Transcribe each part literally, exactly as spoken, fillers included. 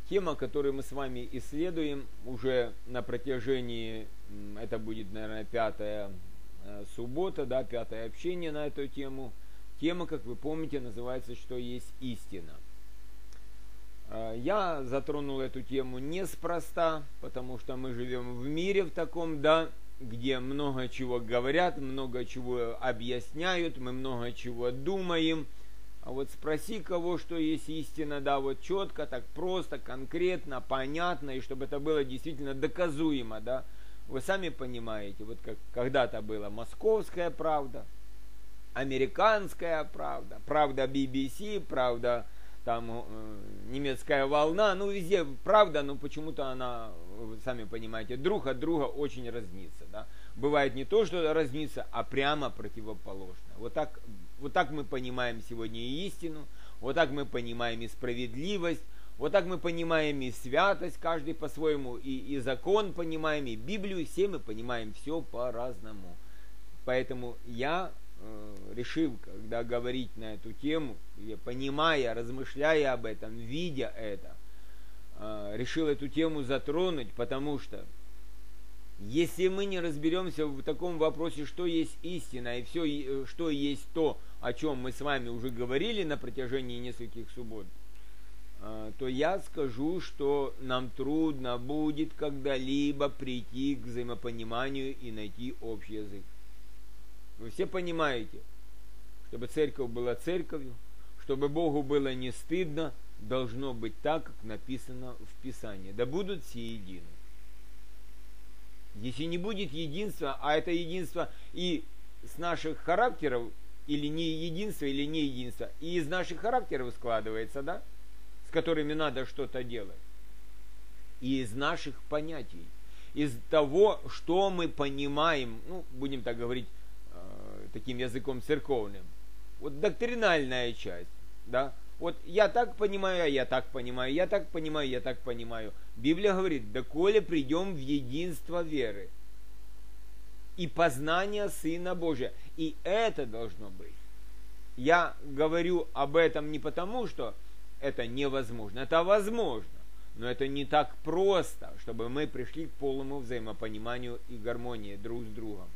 Тема, которую мы с вами исследуем уже на протяжении, это будет, наверное, пятая суббота, да, пятое общение на эту тему. Тема, как вы помните, называется «Что есть истина?». Я затронул эту тему неспроста, потому что мы живем в мире в таком, да, где много чего говорят, много чего объясняют, мы много чего думаем. А вот спроси кого, что есть истина, да, вот четко, так просто, конкретно, понятно, и чтобы это было действительно доказуемо, да. Вы сами понимаете, вот как когда-то была московская правда, американская правда, правда би би си, правда там э, немецкая волна, ну везде правда, но почему-то она, вы сами понимаете, друг от друга очень разнится, да. Бывает не то, что разнится, а прямо противоположно. Вот так, вот так мы понимаем сегодня и истину, вот так мы понимаем и справедливость, вот так мы понимаем и святость, каждый по-своему, и, и закон понимаем, и Библию, все мы понимаем все по-разному. Поэтому я э, решил, когда говорить на эту тему, я, понимая, размышляя об этом, видя это, э, решил эту тему затронуть, потому что если мы не разберемся в таком вопросе, что есть истина, и все, что есть то, о чем мы с вами уже говорили на протяжении нескольких суббот, то я скажу, что нам трудно будет когда-либо прийти к взаимопониманию и найти общий язык. Вы все понимаете, чтобы церковь была церковью, чтобы Богу было не стыдно, должно быть так, как написано в Писании. Да будут все едины. Если не будет единства, а это единство и с наших характеров, или не единство, или не единство, и из наших характеров складывается, да, с которыми надо что-то делать, и из наших понятий, из того, что мы понимаем, ну, будем так говорить, э, таким языком церковным, вот доктринальная часть, да, вот я так понимаю, а я так понимаю, я так понимаю, я так понимаю. Библия говорит, доколе придем в единство веры и познание Сына Божия. И это должно быть. Я говорю об этом не потому, что это невозможно. Это возможно. Но это не так просто, чтобы мы пришли к полному взаимопониманию и гармонии друг с другом.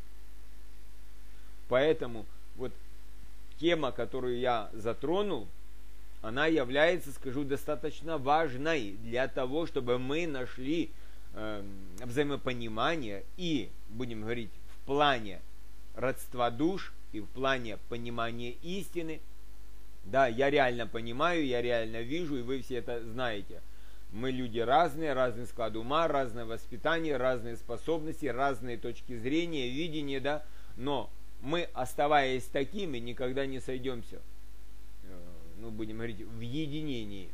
Поэтому вот тема, которую я затронул, она является, скажу, достаточно важной для того, чтобы мы нашли э, взаимопонимание и, будем говорить, в плане родства душ и в плане понимания истины. Да, я реально понимаю, я реально вижу, и вы все это знаете. Мы люди разные, разный склад ума, разное воспитание, разные способности, разные точки зрения, видения, да, но мы, оставаясь такими, никогда не сойдемся, ну, будем говорить, в единении.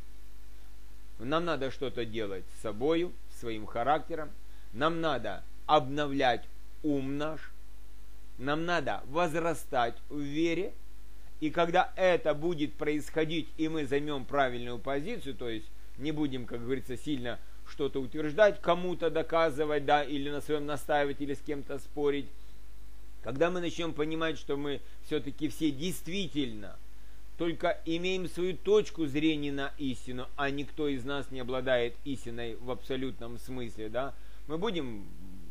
Нам надо что-то делать с собою, своим характером. Нам надо обновлять ум наш. Нам надо возрастать в вере. И когда это будет происходить, и мы займем правильную позицию, то есть не будем, как говорится, сильно что-то утверждать, кому-то доказывать, да, или на своем настаивать, или с кем-то спорить. Когда мы начнем понимать, что мы все-таки все действительно только имеем свою точку зрения на истину, а никто из нас не обладает истиной в абсолютном смысле, да, мы будем,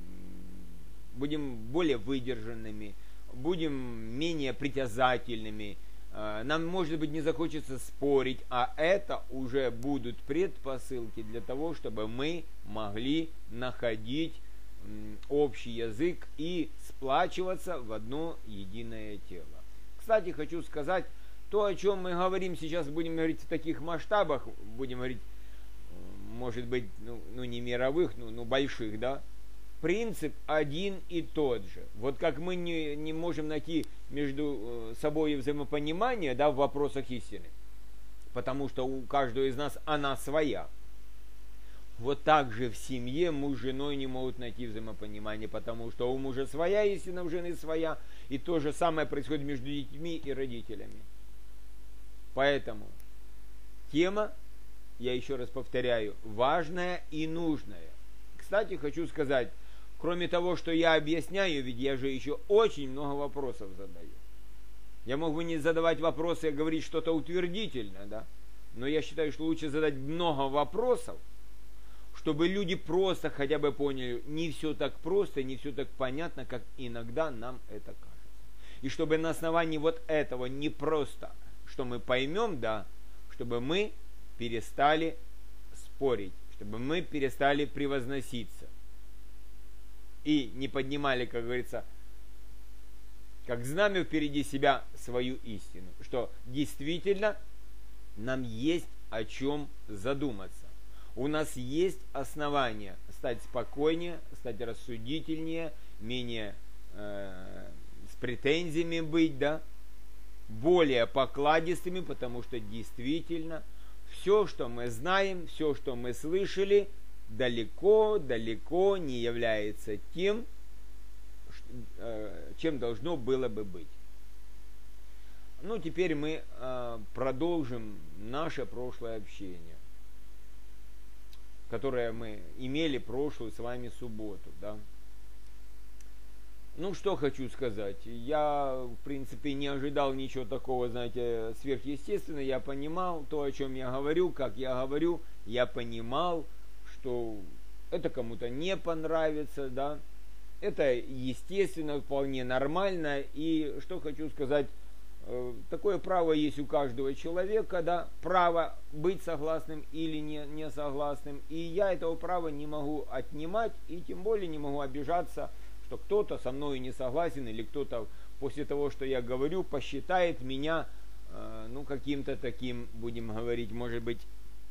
будем более выдержанными, будем менее притязательными, нам, может быть, не захочется спорить, а это уже будут предпосылки для того, чтобы мы могли находить общий язык и сплачиваться в одно единое тело. Кстати, хочу сказать, то, о чем мы говорим сейчас, будем говорить в таких масштабах, будем говорить, может быть, ну, ну не мировых, ну, ну больших, да, принцип один и тот же. Вот как мы не, не можем найти между собой взаимопонимание, да, в вопросах истины, потому что у каждого из нас она своя. Вот так же в семье муж с женой не могут найти взаимопонимание, потому что у мужа своя истина, у жены своя, и то же самое происходит между детьми и родителями. Поэтому тема, я еще раз повторяю, важная и нужная. Кстати, хочу сказать, кроме того, что я объясняю, ведь я же еще очень много вопросов задаю. Я мог бы не задавать вопросы, а говорить что-то утвердительно, да? но я считаю, что лучше задать много вопросов, чтобы люди просто хотя бы поняли, не все так просто, не все так понятно, как иногда нам это кажется. И чтобы на основании вот этого не просто, что мы поймем, да, чтобы мы перестали спорить, чтобы мы перестали превозноситься и не поднимали, как говорится, как знамя впереди себя свою истину, что действительно нам есть о чем задуматься. У нас есть основания стать спокойнее, стать рассудительнее, менее э, с претензиями быть, да, более покладистыми, потому что действительно все, что мы знаем, все, что мы слышали, далеко-далеко не является тем, чем должно было бы быть. Ну, теперь мы э, продолжим наше прошлое общение, которое мы имели прошлую с вами субботу, да. Ну, что хочу сказать. Я, в принципе, не ожидал ничего такого, знаете, сверхъестественного. Я понимал то, о чем я говорю, как я говорю. Я понимал, что это кому-то не понравится, да. Это естественно, вполне нормально. И что хочу сказать, такое право есть у каждого человека, да, право быть согласным или не, не согласным. И я этого права не могу отнимать, и тем более не могу обижаться, что кто-то со мной не согласен, или кто-то после того, что я говорю, посчитает меня, э, ну, каким-то таким, будем говорить, может быть,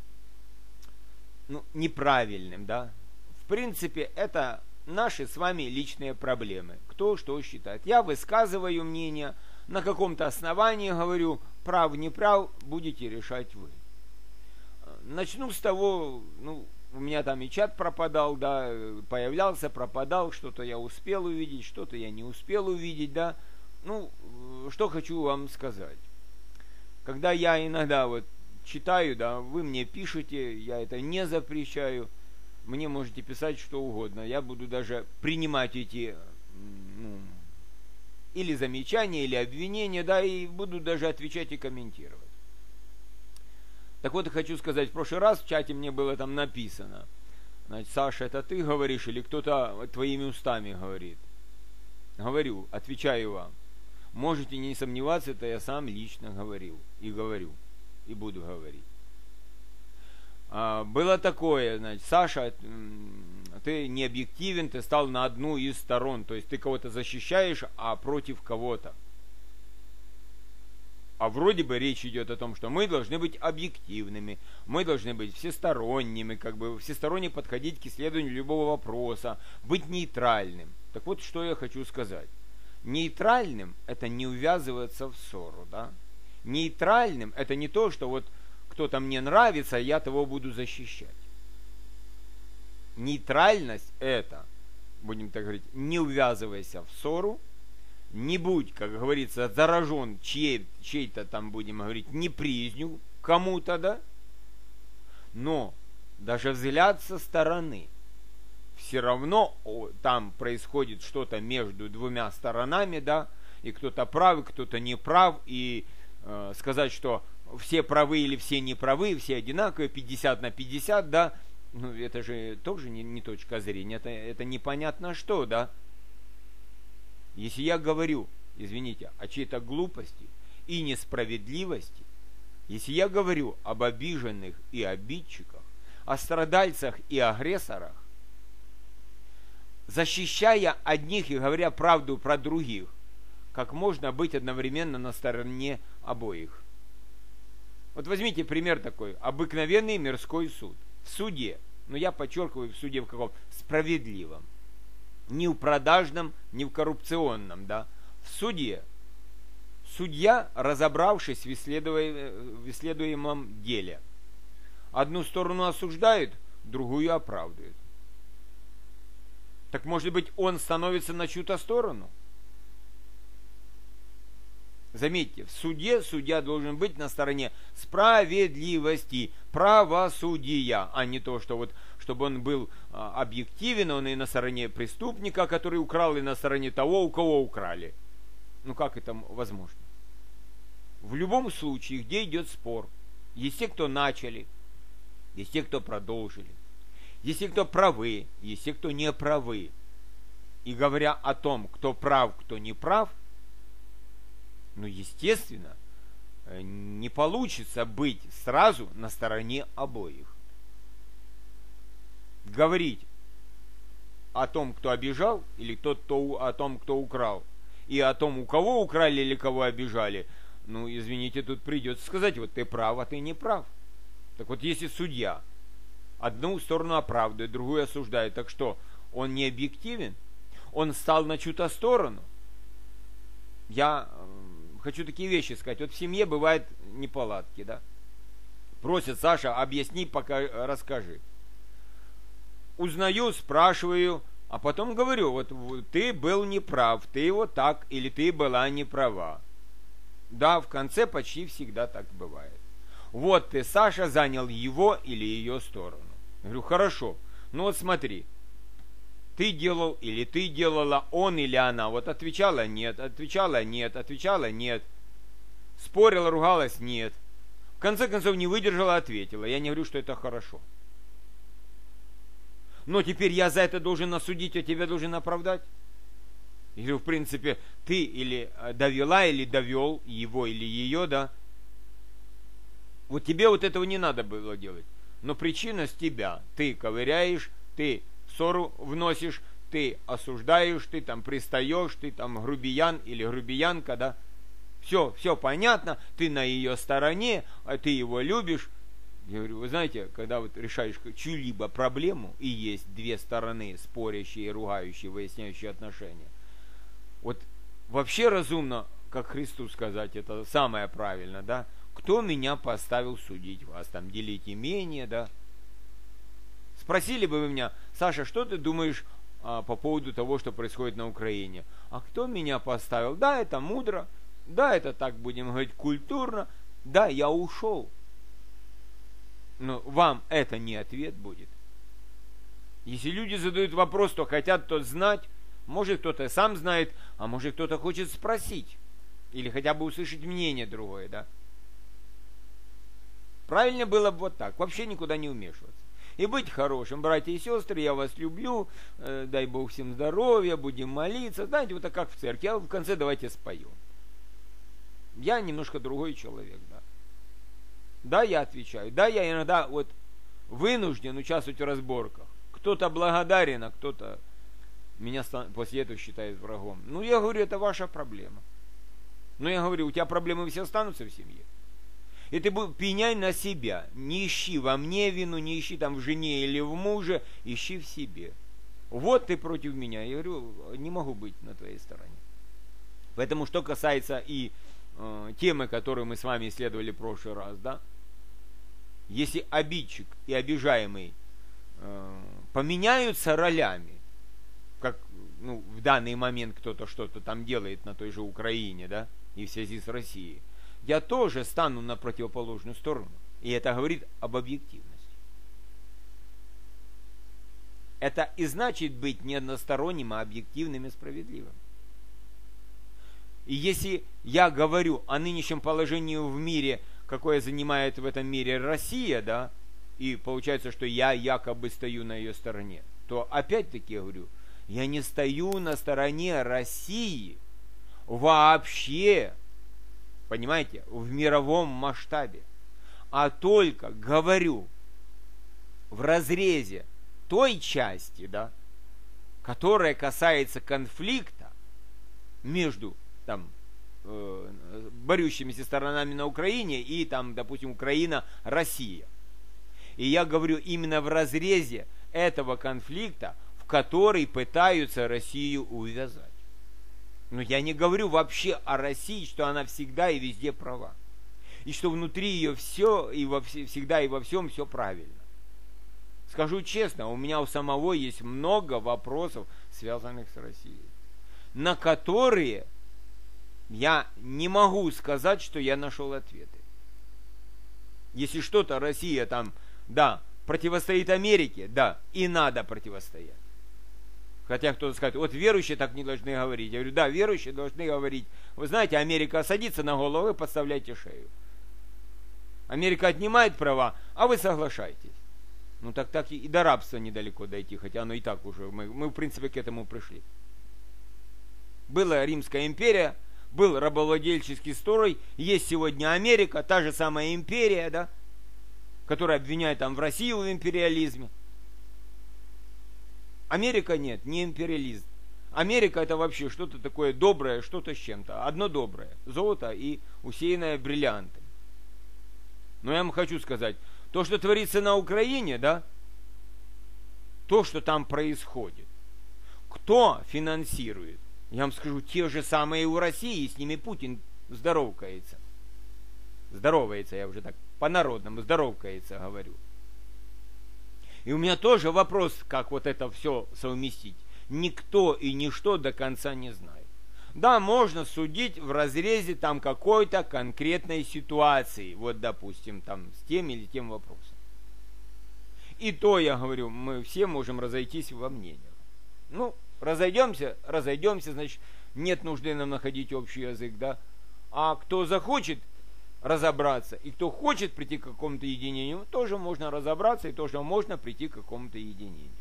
ну, неправильным, да. В принципе, это наши с вами личные проблемы. Кто что считает. Я высказываю мнение, на каком-то основании говорю, прав, не прав, будете решать вы. Начну с того, ну, у меня там и чат пропадал, да, появлялся, пропадал, что-то я успел увидеть, что-то я не успел увидеть, да. Ну, что хочу вам сказать. Когда я иногда вот читаю, да, вы мне пишете, я это не запрещаю, мне можете писать что угодно, я буду даже принимать эти, ну, или замечания, или обвинения, да, и буду даже отвечать и комментировать. Так вот, хочу сказать, в прошлый раз в чате мне было там написано, значит, Саша, это ты говоришь, или кто-то твоими устами говорит? Говорю, отвечаю вам. Можете не сомневаться, это я сам лично говорил, и говорю, и буду говорить. А, было такое, значит, Саша, ты не объективен, ты стал на одну из сторон, то есть ты кого-то защищаешь, а против кого-то. А вроде бы речь идет о том, что мы должны быть объективными, мы должны быть всесторонними, как бы всесторонне подходить к исследованию любого вопроса, быть нейтральным. Так вот, что я хочу сказать. Нейтральным – это не увязываться в ссору, да? Нейтральным – это не то, что вот кто-то мне нравится, а я того буду защищать. Нейтральность – это, будем так говорить, не увязывайся в ссору, не будь, как говорится, заражен чьей, чьей-то там, будем говорить, неприязнью кому-то, да? Но даже взгляд со стороны, все равно о, там происходит что-то между двумя сторонами, да? И кто-то прав, и кто-то не прав, и э, сказать, что все правы или все не правы, все одинаковые, пятьдесят на пятьдесят, да? Ну, это же тоже не, не точка зрения, это, это непонятно что, да? Если я говорю, извините, о чьей-то глупости и несправедливости, если я говорю об обиженных и обидчиках, о страдальцах и агрессорах, защищая одних и говоря правду про других, как можно быть одновременно на стороне обоих? Вот возьмите пример такой, обыкновенный мирской суд. В суде, но я подчеркиваю, в суде в каком? Справедливом. Не в продажном, не в коррупционном, да. В суде судья, разобравшись в, исследуем, в исследуемом деле, одну сторону осуждает, другую оправдывает. Так может быть, он становится на чью-то сторону? Заметьте, в суде судья должен быть на стороне справедливости, правосудия, а не то, что вот, чтобы он был а, объективен, он и на стороне преступника, который украл, и на стороне того, у кого украли. Ну как это возможно? В любом случае, где идет спор, Есть те, кто начали, есть те, кто продолжили, есть те, кто правы, есть те, кто не правы. И говоря о том, кто прав, кто не прав, ну, естественно, не получится быть сразу на стороне обоих. Говорить о том, кто обижал, или тот, кто, о том, кто украл, и о том, у кого украли или кого обижали, ну, извините, тут придется сказать, вот ты прав, а ты не прав. Так вот, если судья одну сторону оправдывает, другую осуждает, так что, он не объективен? Он стал на чью-то сторону? Я э, хочу такие вещи сказать. Вот в семье бывают неполадки, да? Просит: Саша, объясни, пока расскажи. Узнаю, спрашиваю, а потом говорю: вот ты был неправ, ты вот так, или ты была неправа. Да, в конце почти всегда так бывает. Вот ты, Саша, занял его или ее сторону. Я говорю: хорошо, ну вот смотри, ты делал или ты делала, он или она. Вот отвечала нет, отвечала нет, отвечала нет. Спорила, ругалась нет. В конце концов не выдержала, ответила. Я не говорю, что это хорошо. Но теперь я за это должен осудить, а тебя должен оправдать. Я говорю, в принципе, ты или довела, или довел его, или ее, да. Вот тебе вот этого не надо было делать. Но причина с тебя. Ты ковыряешь, ты ссору вносишь, ты осуждаешь, ты там пристаешь, ты там грубиян или грубиянка, да. Все, все понятно, ты на ее стороне, а ты его любишь. Я говорю, вы знаете, когда вот решаешь чью-либо проблему, и есть две стороны, спорящие, ругающие, выясняющие отношения, вот вообще разумно, как Христу сказать, это самое правильное, да, кто меня поставил судить вас, там, делить имение, да. Спросили бы вы меня: Саша, что ты думаешь а, по поводу того, что происходит на Украине? А кто меня поставил? Да, это мудро, да, это так, будем говорить, культурно, да, я ушел. Но вам это не ответ будет. Если люди задают вопрос, то хотят то знать, может кто-то сам знает, а может кто-то хочет спросить, или хотя бы услышать мнение другое, да. Правильно было бы вот так, вообще никуда не вмешиваться. И быть хорошим, братья и сестры, я вас люблю, э, дай Бог всем здоровья, будем молиться. Знаете, вот так как в церкви, а в конце давайте споем. Я немножко другой человек, да. Да, я отвечаю, да, я иногда вот вынужден участвовать в разборках. Кто-то благодарен, а кто-то меня после этого считает врагом. Ну, я говорю, это ваша проблема. Но я говорю, у тебя проблемы все останутся в семье. И ты пеняй на себя. Не ищи во мне вину, не ищи там в жене или в муже, ищи в себе. Вот ты против меня. Я говорю, не могу быть на твоей стороне. Поэтому, что касается и э, темы, которую мы с вами исследовали в прошлый раз, да, если обидчик и обижаемый э, поменяются ролями, как ну, в данный момент кто-то что-то там делает на той же Украине, да, и в связи с Россией, я тоже стану на противоположную сторону. И это говорит об объективности. Это и значит быть не односторонним, а объективным и справедливым. И если я говорю о нынешнем положении в мире, какое занимает в этом мире Россия, да, и получается, что я якобы стою на ее стороне, то опять-таки я говорю, я не стою на стороне России вообще, понимаете, в мировом масштабе, а только говорю в разрезе той части, да, которая касается конфликта между там э, борющимися сторонами на Украине и там, допустим, Украина, Россия. И я говорю именно в разрезе этого конфликта, в который пытаются Россию увязать. Но я не говорю вообще о России, что она всегда и везде права. И что внутри ее все, и во, всегда и во всем все правильно. Скажу честно, у меня у самого есть много вопросов, связанных с Россией, на которые я не могу сказать, что я нашел ответы. Если что-то Россия там, да, противостоит Америке, да, и надо противостоять. Хотя кто-то скажет, вот верующие так не должны говорить. Я говорю, да, верующие должны говорить. Вы знаете, Америка садится на голову, вы подставляете шею. Америка отнимает права, а вы соглашаетесь. Ну так так и до рабства недалеко дойти, хотя оно и так уже, мы, мы в принципе к этому пришли. Была Римская империя, был рабовладельческий строй, есть сегодня Америка, та же самая империя, да, которая обвиняет там в Россию в империализме. Америка нет, не империализм. Америка это вообще что-то такое доброе, что-то с чем-то. Одно доброе. Золото и усеянное бриллиантами. Но я вам хочу сказать, то, что творится на Украине, да, то, что там происходит, кто финансирует? Я вам скажу, те же самые у России, с ними Путин здоровкается. Здоровается, я уже так по-народному, здоровкается, говорю. И у меня тоже вопрос, как вот это все совместить. Никто и ничто до конца не знает. Да, можно судить в разрезе там какой-то конкретной ситуации. Вот, допустим, там с тем или тем вопросом. И то, я говорю, мы все можем разойтись во мнениях. Ну, разойдемся, разойдемся, значит, нет нужды нам находить общий язык, да. А кто захочет разобраться, и кто хочет прийти к какому-то единению, тоже можно разобраться, и тоже можно прийти к какому-то единению.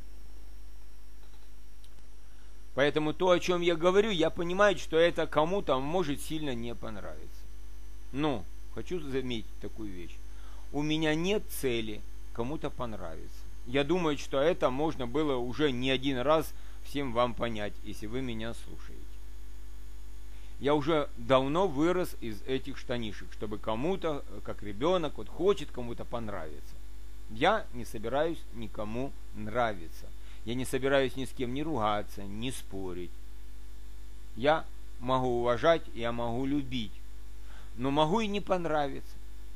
Поэтому то, о чем я говорю, я понимаю, что это кому-то может сильно не понравиться. Но хочу заметить такую вещь. У меня нет цели кому-то понравиться. Я думаю, что это можно было уже не один раз всем вам понять, если вы меня слушаете. Я уже давно вырос из этих штанишек, чтобы кому-то, как ребенок, вот хочет кому-то понравиться. Я не собираюсь никому нравиться. Я не собираюсь ни с кем не ругаться, не спорить. Я могу уважать, я могу любить, но могу и не понравиться.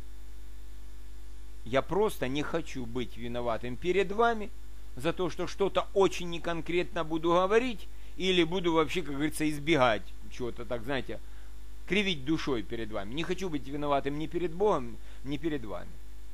Я просто не хочу быть виноватым перед вами за то, что что-то очень неконкретно буду говорить, или буду вообще, как говорится, избегать чего-то, так, знаете, кривить душой перед вами. Не хочу быть виноватым ни перед Богом, ни перед вами.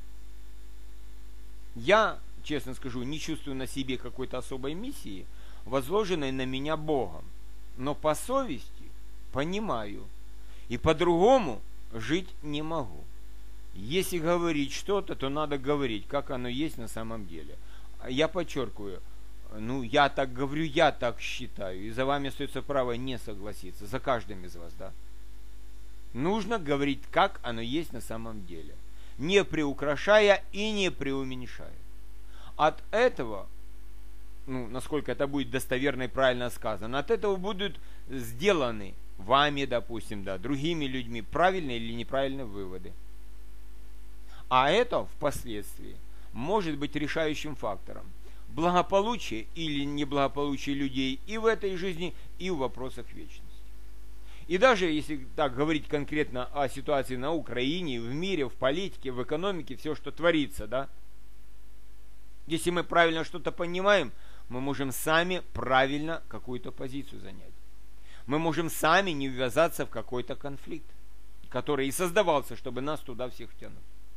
Я, честно скажу, не чувствую на себе какой-то особой миссии, возложенной на меня Богом. Но по совести понимаю. И по-другому жить не могу. Если говорить что-то, то надо говорить, как оно есть на самом деле. Я подчеркиваю, ну, я так говорю, я так считаю. И за вами остается право не согласиться. За каждым из вас, да. Нужно говорить, как оно есть на самом деле. Не приукрашая и не преуменьшая. От этого, ну, насколько это будет достоверно и правильно сказано, от этого будут сделаны вами, допустим, да, другими людьми правильные или неправильные выводы. А это впоследствии может быть решающим фактором благополучия или неблагополучия людей и в этой жизни, и в вопросах вечности. И даже если так говорить конкретно о ситуации на Украине, в мире, в политике, в экономике, все, что творится, да, если мы правильно что-то понимаем, мы можем сами правильно какую-то позицию занять. Мы можем сами не ввязаться в какой-то конфликт, который и создавался, чтобы нас туда всех тянуть.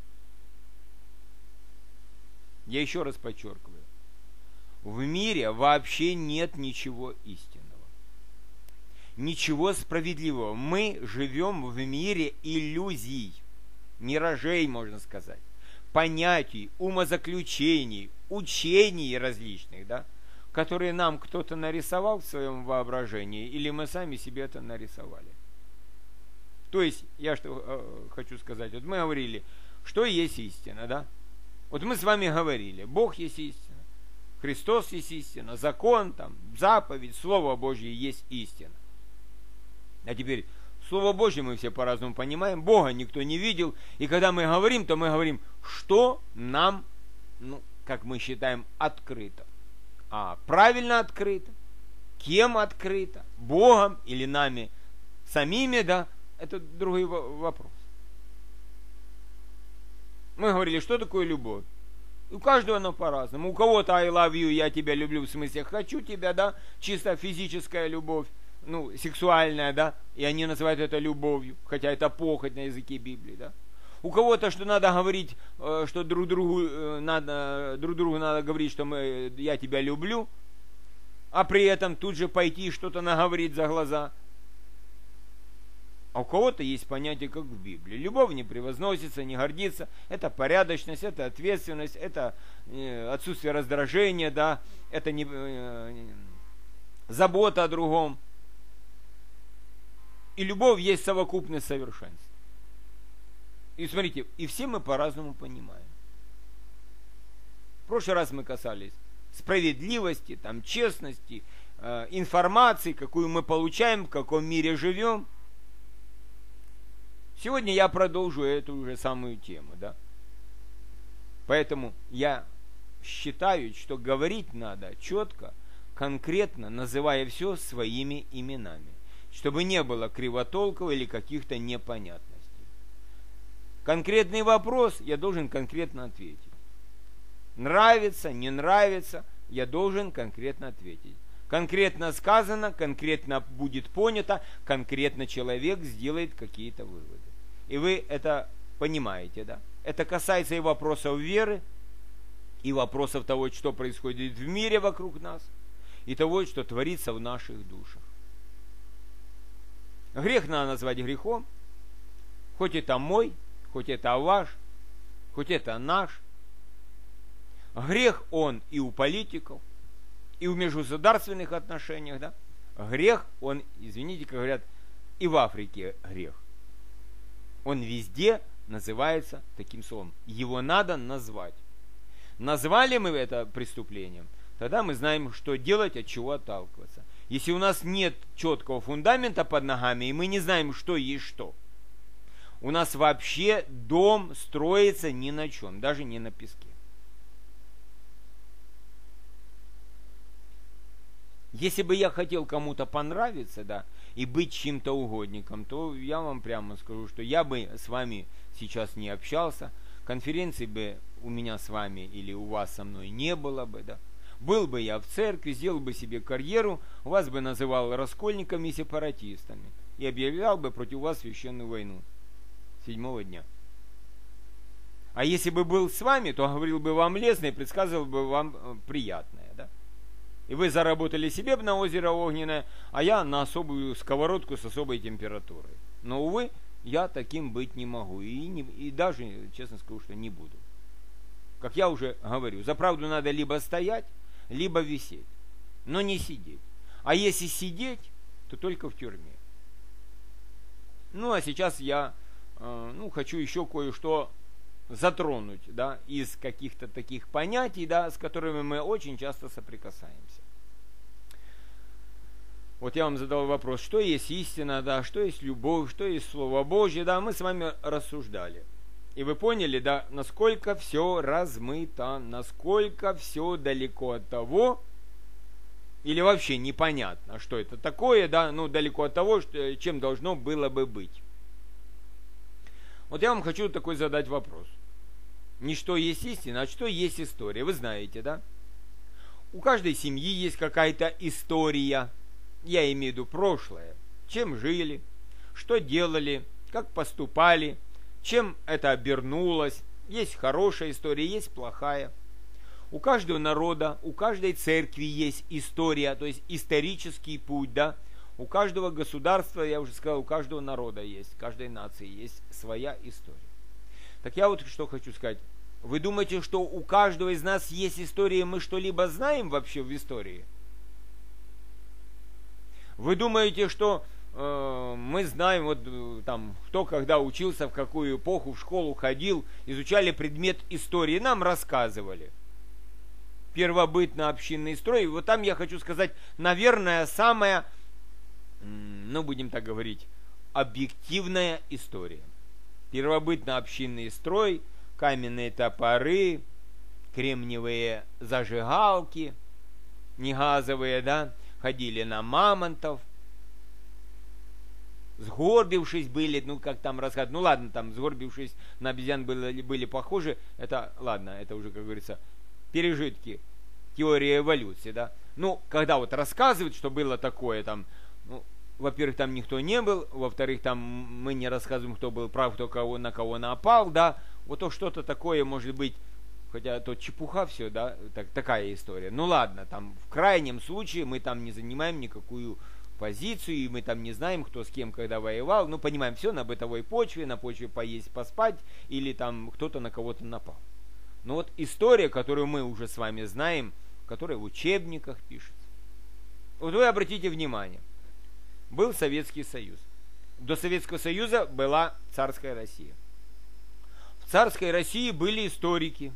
Я еще раз подчеркиваю. В мире вообще нет ничего истинного. Ничего справедливого. Мы живем в мире иллюзий, миражей, можно сказать, понятий, умозаключений, учений различных, да, которые нам кто-то нарисовал в своем воображении, или мы сами себе это нарисовали. То есть, я что э, хочу сказать, вот мы говорили, что есть истина, да? Вот мы с вами говорили, Бог есть истина, Христос есть истина, закон, там, заповедь, Слово Божье есть истина. А теперь, Слово Божье мы все по-разному понимаем, Бога никто не видел, и когда мы говорим, то мы говорим, что нам, ну, как мы считаем, открыто. А правильно открыто, кем открыто, Богом или нами самими, да, это другой вопрос. Мы говорили, что такое любовь? У каждого оно по-разному. У кого-то I love you, я тебя люблю, в смысле хочу тебя, да, чисто физическая любовь, ну, сексуальная, да, и они называют это любовью, хотя это похоть на языке Библии, да. У кого-то, что надо говорить, что друг другу надо, друг другу надо говорить, что мы, я тебя люблю, а при этом тут же пойти что-то наговорить за глаза. А у кого-то есть понятие, как в Библии. Любовь не превозносится, не гордится. Это порядочность, это ответственность, это э, отсутствие раздражения, да, это не, э, забота о другом. И любовь есть совокупность совершенств. И смотрите, и все мы по-разному понимаем. В прошлый раз мы касались справедливости, там, честности, э, информации, какую мы получаем, в каком мире живем. Сегодня я продолжу эту же самую тему, да. Поэтому я считаю, что говорить надо четко, конкретно, называя все своими именами, чтобы не было кривотолков или каких-то непонятностей. Конкретный вопрос я должен конкретно ответить. Нравится, не нравится, я должен конкретно ответить. Конкретно сказано, конкретно будет понято, конкретно человек сделает какие-то выводы. И вы это понимаете, да? Это касается и вопросов веры, и вопросов того, что происходит в мире вокруг нас, и того, что творится в наших душах. Грех надо назвать грехом, хоть это мой, хоть это ваш, хоть это наш. Грех он и у политиков, и в межгосударственных отношениях, да? Грех он, извините, как говорят, и в Африке грех. Он везде называется таким словом. Его надо назвать. Назвали мы это преступлением, тогда мы знаем, что делать, от чего отталкиваться. Если у нас нет четкого фундамента под ногами, и мы не знаем, что есть что, у нас вообще дом строится ни на чем, даже не на песке. Если бы я хотел кому-то понравиться, да, и быть чьим-то угодником, то я вам прямо скажу, что я бы с вами сейчас не общался, конференции бы у меня с вами или у вас со мной не было бы, да. Был бы я в церкви, сделал бы себе карьеру, вас бы называл раскольниками и сепаратистами и объявлял бы против вас священную войну седьмого дня. А если бы был с вами, то говорил бы вам лестно и предсказывал бы вам приятное, да. И вы заработали себе на озеро Огненное, а я на особую сковородку с особой температурой. Но, увы, я таким быть не могу. И, не, и даже, честно скажу, что не буду. Как я уже говорю, за правду надо либо стоять, либо висеть. Но не сидеть. А если сидеть, то только в тюрьме. Ну, а сейчас я э, ну, хочу еще кое-что затронуть, да, из каких-то таких понятий, да, с которыми мы очень часто соприкасаемся. Вот я вам задал вопрос, что есть истина, да, что есть любовь, что есть Слово Божье, да, мы с вами рассуждали. И вы поняли, да, насколько все размыто, насколько все далеко от того, или вообще непонятно, что это такое, да, ну, далеко от того, что, чем должно было бы быть. Вот я вам хочу такой задать вопрос. Не что есть истина, а что есть история. Вы знаете, да? У каждой семьи есть какая-то история. Я имею в виду прошлое. Чем жили, что делали, как поступали, чем это обернулось. Есть хорошая история, есть плохая. У каждого народа, у каждой церкви есть история, то есть исторический путь, да? У каждого государства, я уже сказал, у каждого народа есть, каждой нации есть своя история. Так я вот что хочу сказать. Вы думаете, что у каждого из нас есть история, мы что-либо знаем вообще в истории? Вы думаете, что э, мы знаем, вот там, кто когда учился, в какую эпоху в школу ходил, изучали предмет истории, нам рассказывали. Первобытно-общинный строй. Вот там я хочу сказать, наверное, самая, ну, будем так говорить, объективная история. Первобытно-общинный строй, каменные топоры, кремниевые зажигалки, не газовые, да, ходили на мамонтов, сгорбившись были, ну, как там рассказывают, ну, ладно, там, сгорбившись на обезьян были, были похожи, это, ладно, это уже, как говорится, пережитки теории эволюции, да. Ну, когда вот рассказывают, что было такое, там, ну, во-первых, там никто не был, во-вторых, там мы не рассказываем, кто был прав, кто кого, на кого напал, да, вот то что-то такое может быть, хотя то чепуха все, да, так, такая история. Ну ладно, там в крайнем случае мы там не занимаем никакую позицию, и мы там не знаем, кто с кем когда воевал. Ну, понимаем, все на бытовой почве, на почве поесть, поспать, или там кто-то на кого-то напал. Но вот история, которую мы уже с вами знаем, которая в учебниках пишется. Вот вы обратите внимание, был Советский Союз. До Советского Союза была царская Россия. В царской России были историки.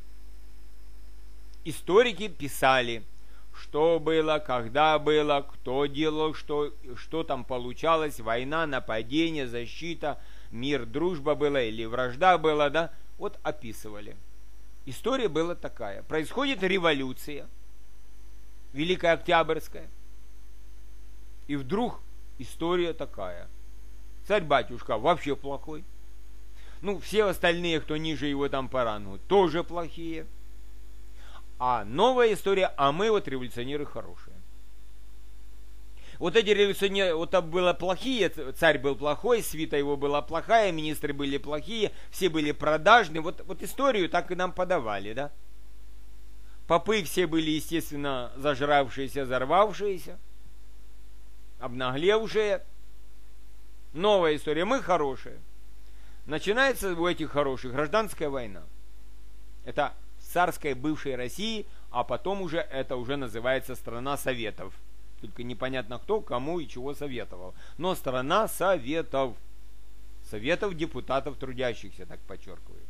Историки писали, что было, когда было, кто делал, что, что там получалось, война, нападение, защита, мир, дружба была или вражда была, да? Вот описывали. История была такая. Происходит революция, Великая Октябрьская, и вдруг история такая. Царь-батюшка вообще плохой. Ну, все остальные, кто ниже его там по рангу, тоже плохие. А новая история, а мы вот революционеры хорошие. Вот эти революционеры, вот там было плохие, царь был плохой, свита его была плохая, министры были плохие, все были продажные. Вот, вот историю так и нам подавали, да? Попы все были, естественно, зажравшиеся, взорвавшиеся, обнаглевшие. Новая история, мы хорошие. Начинается у этих хороших гражданская война. Это царской бывшей России, а потом уже это уже называется страна Советов. Только непонятно кто, кому и чего советовал. Но страна Советов. Советов депутатов трудящихся, так подчеркиваю.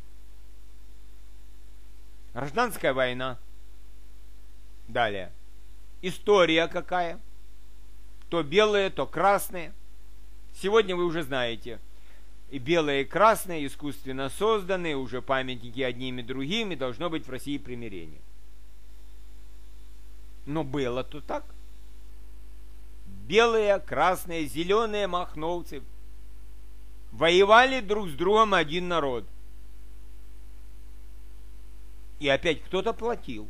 Гражданская война. Далее. История какая? То белые, то красные. Сегодня вы уже знаете. И белые, и красные, искусственно созданные, уже памятники одним и другим, и должно быть в России примирение. Но было-то так. Белые, красные, зеленые махновцы воевали друг с другом один народ. И опять кто-то платил.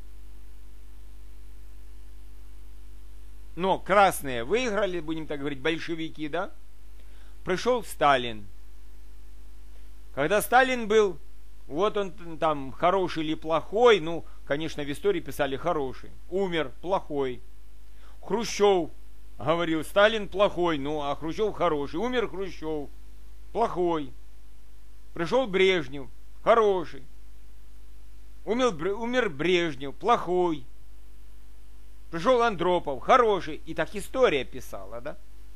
Но красные выиграли, будем так говорить, большевики, да? Пришел Сталин. Когда Сталин был, вот он там хороший или плохой, ну, конечно, в истории писали хороший. Умер, плохой. Хрущев говорил, Сталин плохой, ну, а Хрущев хороший. Умер Хрущев, плохой. Пришел Брежнев, хороший. Умер, умер Брежнев, плохой. Пришел Андропов, хороший. И так история писала, да?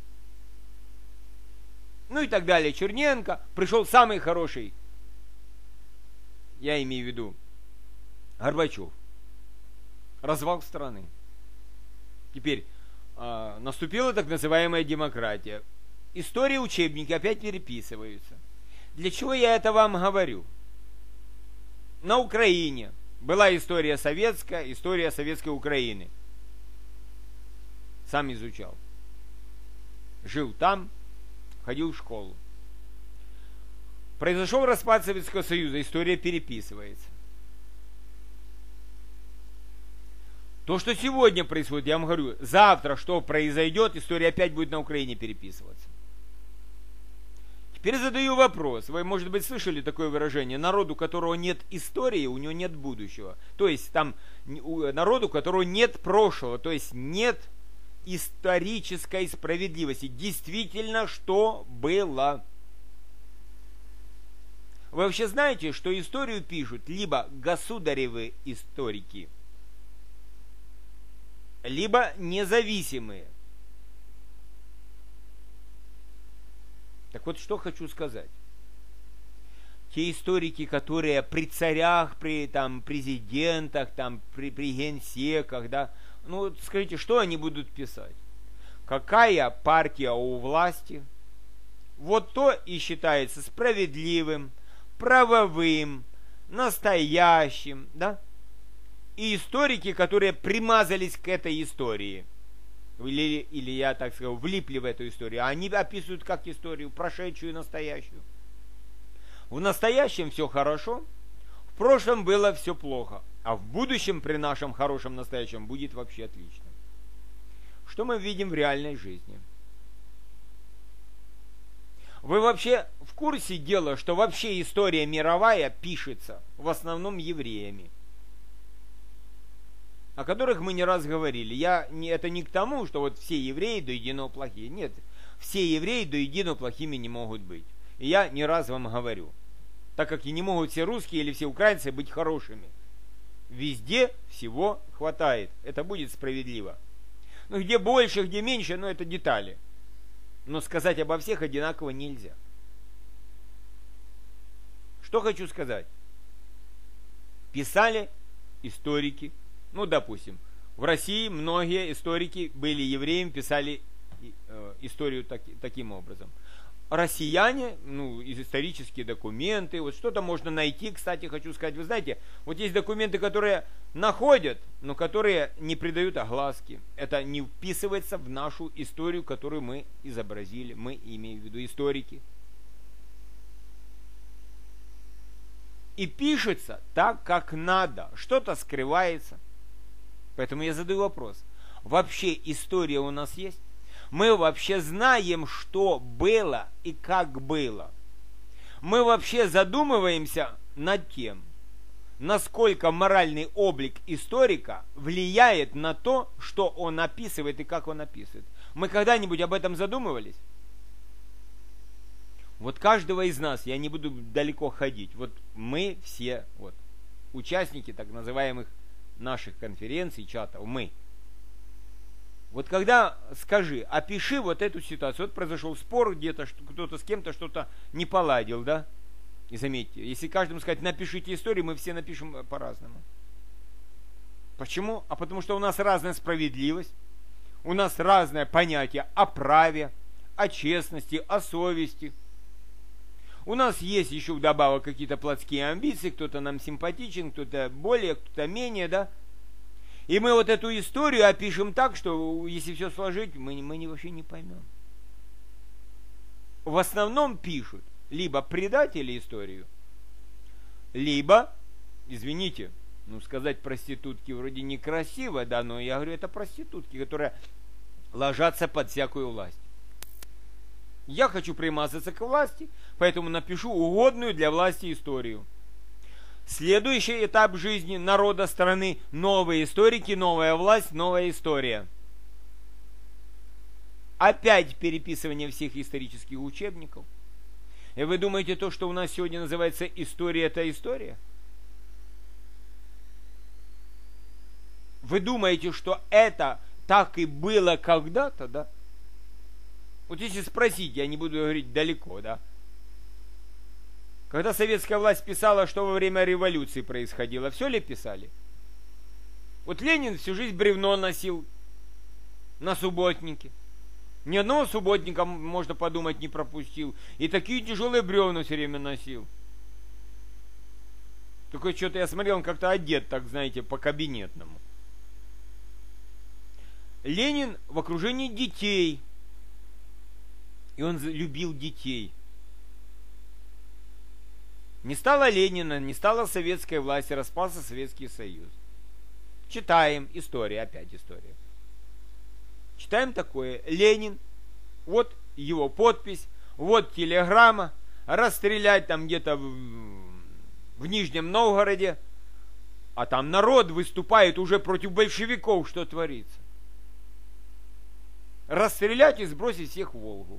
Ну и так далее. Черненко. Пришел самый хороший. Я имею в виду Горбачев. Развал страны. Теперь э, наступила так называемая демократия. Истории, учебники опять переписываются. Для чего я это вам говорю? На Украине была история советская, история советской Украины. Сам изучал. Жил там, ходил в школу. Произошел распад Советского Союза, история переписывается. То, что сегодня происходит, я вам говорю, завтра что произойдет, история опять будет на Украине переписываться. Теперь задаю вопрос. Вы, может быть, слышали такое выражение? Народу, у которого нет истории, у него нет будущего. То есть там народу, у которого нет прошлого, то есть нет исторической справедливости. Действительно, что было. Вы вообще знаете, что историю пишут либо государевы историки, либо независимые. Так вот, что хочу сказать. Те историки, которые при царях, при там, президентах, там, при, при генсеках, да, ну, вот скажите, что они будут писать? Какая партия у власти? Вот то и считается справедливым, правовым, настоящим, да? И историки, которые примазались к этой истории, или, или я так скажу, влипли в эту историю, они описывают как историю, прошедшую и настоящую. В настоящем все хорошо, в прошлом было все плохо, а в будущем при нашем хорошем настоящем будет вообще отлично. Что мы видим в реальной жизни? Вы вообще в курсе дела, что вообще история мировая пишется в основном евреями? о которых мы не раз говорили. Я, не, это не к тому, что вот все евреи до единого плохие. Нет, все евреи до единого плохими не могут быть. И я не раз вам говорю, так как и не могут все русские или все украинцы быть хорошими. Везде всего хватает. Это будет справедливо. Ну, где больше, где меньше, но это детали. Но сказать обо всех одинаково нельзя. Что хочу сказать? Писали историки. Ну, допустим, в России многие историки были евреями, писали э, историю так, таким образом. Россияне, ну, из исторические документы, вот что-то можно найти, кстати, хочу сказать, вы знаете, вот есть документы, которые находят, но которые не придают огласки. Это не вписывается в нашу историю, которую мы изобразили, мы имеем в виду историки. И пишется так, как надо, что-то скрывается. Поэтому я задаю вопрос, вообще история у нас есть? Мы вообще знаем, что было и как было. Мы вообще задумываемся над тем, насколько моральный облик историка влияет на то, что он описывает и как он описывает. Мы когда-нибудь об этом задумывались? Вот каждого из нас, я не буду далеко ходить, вот мы все, вот, участники так называемых наших конференций, чатов, мы. Вот когда, скажи, опиши вот эту ситуацию. Вот произошел спор где-то, кто-то с кем-то что-то не поладил, да? И заметьте, если каждому сказать, напишите историю, мы все напишем по-разному. Почему? А потому что у нас разная справедливость, у нас разное понятие о праве, о честности, о совести. У нас есть еще вдобавок какие-то плотские амбиции, кто-то нам симпатичен, кто-то более, кто-то менее, да? И мы вот эту историю опишем так, что если все сложить, мы, мы не, вообще не поймем. В основном пишут либо предатели историю, либо, извините, ну сказать проститутки вроде некрасиво, да, но я говорю, это проститутки, которые ложатся под всякую власть. Я хочу примазаться к власти, поэтому напишу угодную для власти историю. Следующий этап жизни народа страны – новые историки, новая власть, новая история. Опять переписывание всех исторических учебников. И вы думаете, то, что у нас сегодня называется история, это история? Вы думаете, что это так и было когда-то, да? Вот если спросить, я не буду говорить далеко, да? Когда советская власть писала, что во время революции происходило, все ли писали? Вот Ленин всю жизнь бревно носил на субботнике. Ни одного субботника, можно подумать, не пропустил. И такие тяжелые бревна все время носил. Только что-то я смотрел, он как-то одет, так знаете, по-кабинетному. Ленин в окружении детей. И он любил детей. Не стало Ленина, не стало советской власти, распался Советский Союз. Читаем, история, опять история. Читаем такое. Ленин, вот его подпись, вот телеграмма, расстрелять там где-то в, в Нижнем Новгороде, а там народ выступает уже против большевиков, что творится. Расстрелять и сбросить всех в Волгу.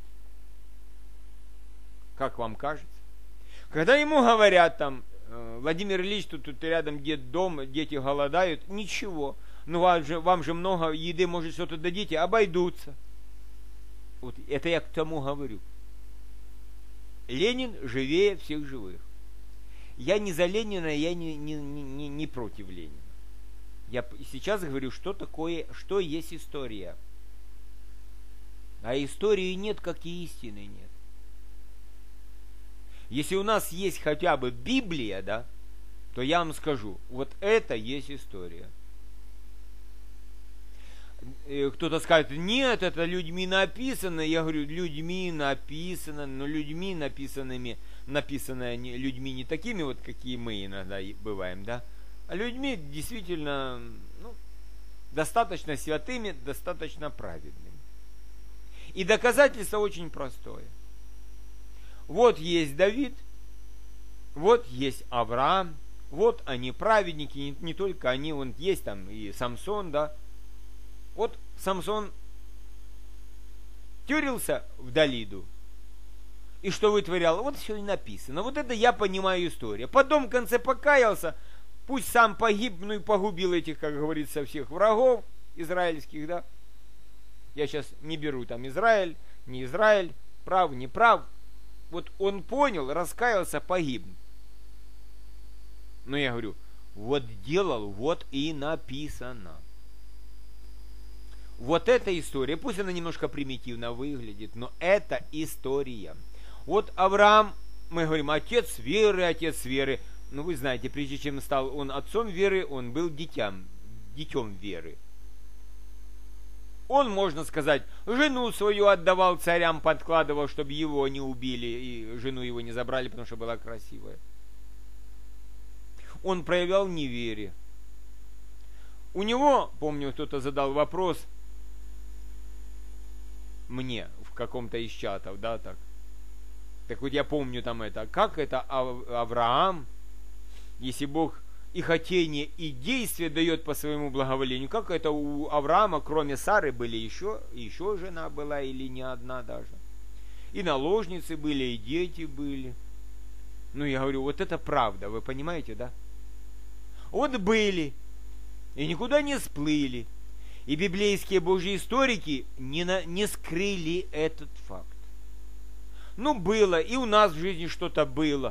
Как вам кажется? Когда ему говорят там, Владимир Ильич, тут, тут рядом детдом, дети голодают, ничего. Ну вам же, вам же много еды, может что-то дадите, обойдутся. Вот это я к тому говорю. Ленин живее всех живых. Я не за Ленина, я не, не, не, не против Ленина. Я сейчас говорю, что такое, что есть история. А истории нет, как и истины нет. Если у нас есть хотя бы Библия, да, то я вам скажу, вот это есть история. Кто-то скажет, нет, это людьми написано. Я говорю, людьми написано, но людьми написанными, написано не, людьми не такими вот, какие мы иногда бываем, да, а людьми действительно, ну, достаточно святыми, достаточно праведными. И доказательство очень простое. Вот есть Давид, вот есть Авраам, Вот они праведники, не, не только они, вон есть там и Самсон, да. Вот Самсон тюрился в Далиду. И что вытворял? Вот все и написано. Вот это я понимаю историю. Потом в конце покаялся, пусть сам погиб, ну и погубил этих, как говорится, всех врагов израильских, да. Я сейчас не беру там Израиль, не Израиль, прав, не прав. Вот он понял, раскаялся, погиб. Но я говорю, вот делал, вот и написано. Вот эта история, пусть она немножко примитивно выглядит, но это история. Вот Авраам, мы говорим, отец веры, отец веры. Ну, вы знаете, прежде чем стал он отцом веры, он был дитям, детем веры. Он, можно сказать, жену свою отдавал царям, подкладывал, чтобы его не убили, и жену его не забрали, потому что была красивая. Он проявлял неверие. У него, помню, кто-то задал вопрос мне в каком-то из чатов, да, так. Так вот я помню там это, как это Авраам, если Бог и хотение, и действие дает по своему благоволению, как это у Авраама, кроме Сары, были еще, еще жена была, или не одна даже. И наложницы были, и дети были. Ну, я говорю, вот это правда, вы понимаете, да? Вот были, и никуда не сплыли. И библейские божьи историки не, на, не скрыли этот факт. Ну, было, и у нас в жизни что-то было.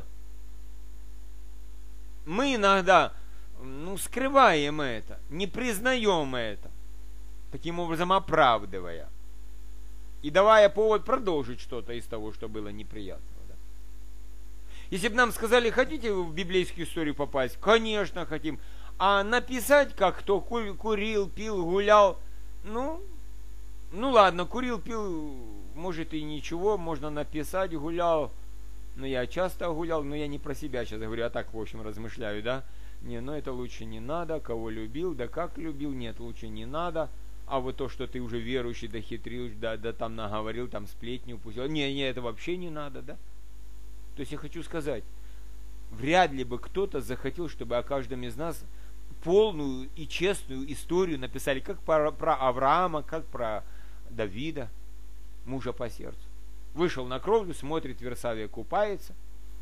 Мы иногда, ну, скрываем это, не признаем это, таким образом оправдывая. И давая повод продолжить что-то из того, что было неприятного. Да? Если бы нам сказали, хотите вы в библейскую историю попасть? Конечно, хотим. А написать, как кто курил, пил, гулял, ну, ну ладно, курил, пил, может и ничего, можно написать, гулял. Но я часто гулял, но я не про себя сейчас говорю, а так, в общем, размышляю, да? Не, ну это лучше не надо, кого любил, да как любил, нет, лучше не надо. А вот то, что ты уже верующий, да хитрил, да, да там наговорил, там сплетню упустил, не, не, это вообще не надо, да? То есть я хочу сказать, вряд ли бы кто-то захотел, чтобы о каждом из нас полную и честную историю написали, как про, про Авраама, как про Давида, мужа по сердцу. Вышел на кровлю, смотрит, Версавия купается.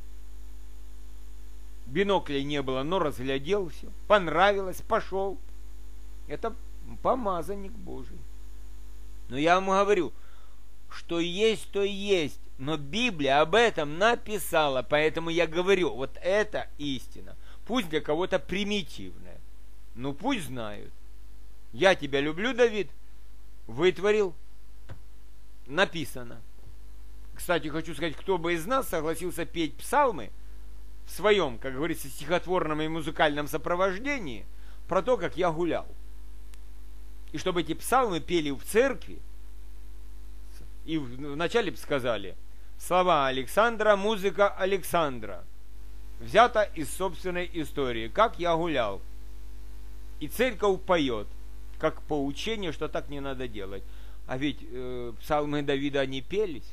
Бинокля не было, но разглядел все. Понравилось, пошел. Это помазанник Божий. Но я вам говорю, что есть, то есть. Но Библия об этом написала. Поэтому я говорю, вот это истина. Пусть для кого-то примитивная. Ну пусть знают. Я тебя люблю, Давид. Вытворил. Написано. Кстати, хочу сказать, кто бы из нас согласился петь псалмы в своем, как говорится, стихотворном и музыкальном сопровождении про то, как я гулял. И чтобы эти псалмы пели в церкви, и вначале бы сказали слова Александра, музыка Александра, взята из собственной истории, как я гулял. И церковь поет, как поучение, что так не надо делать. А ведь э, псалмы Давида, они пелись.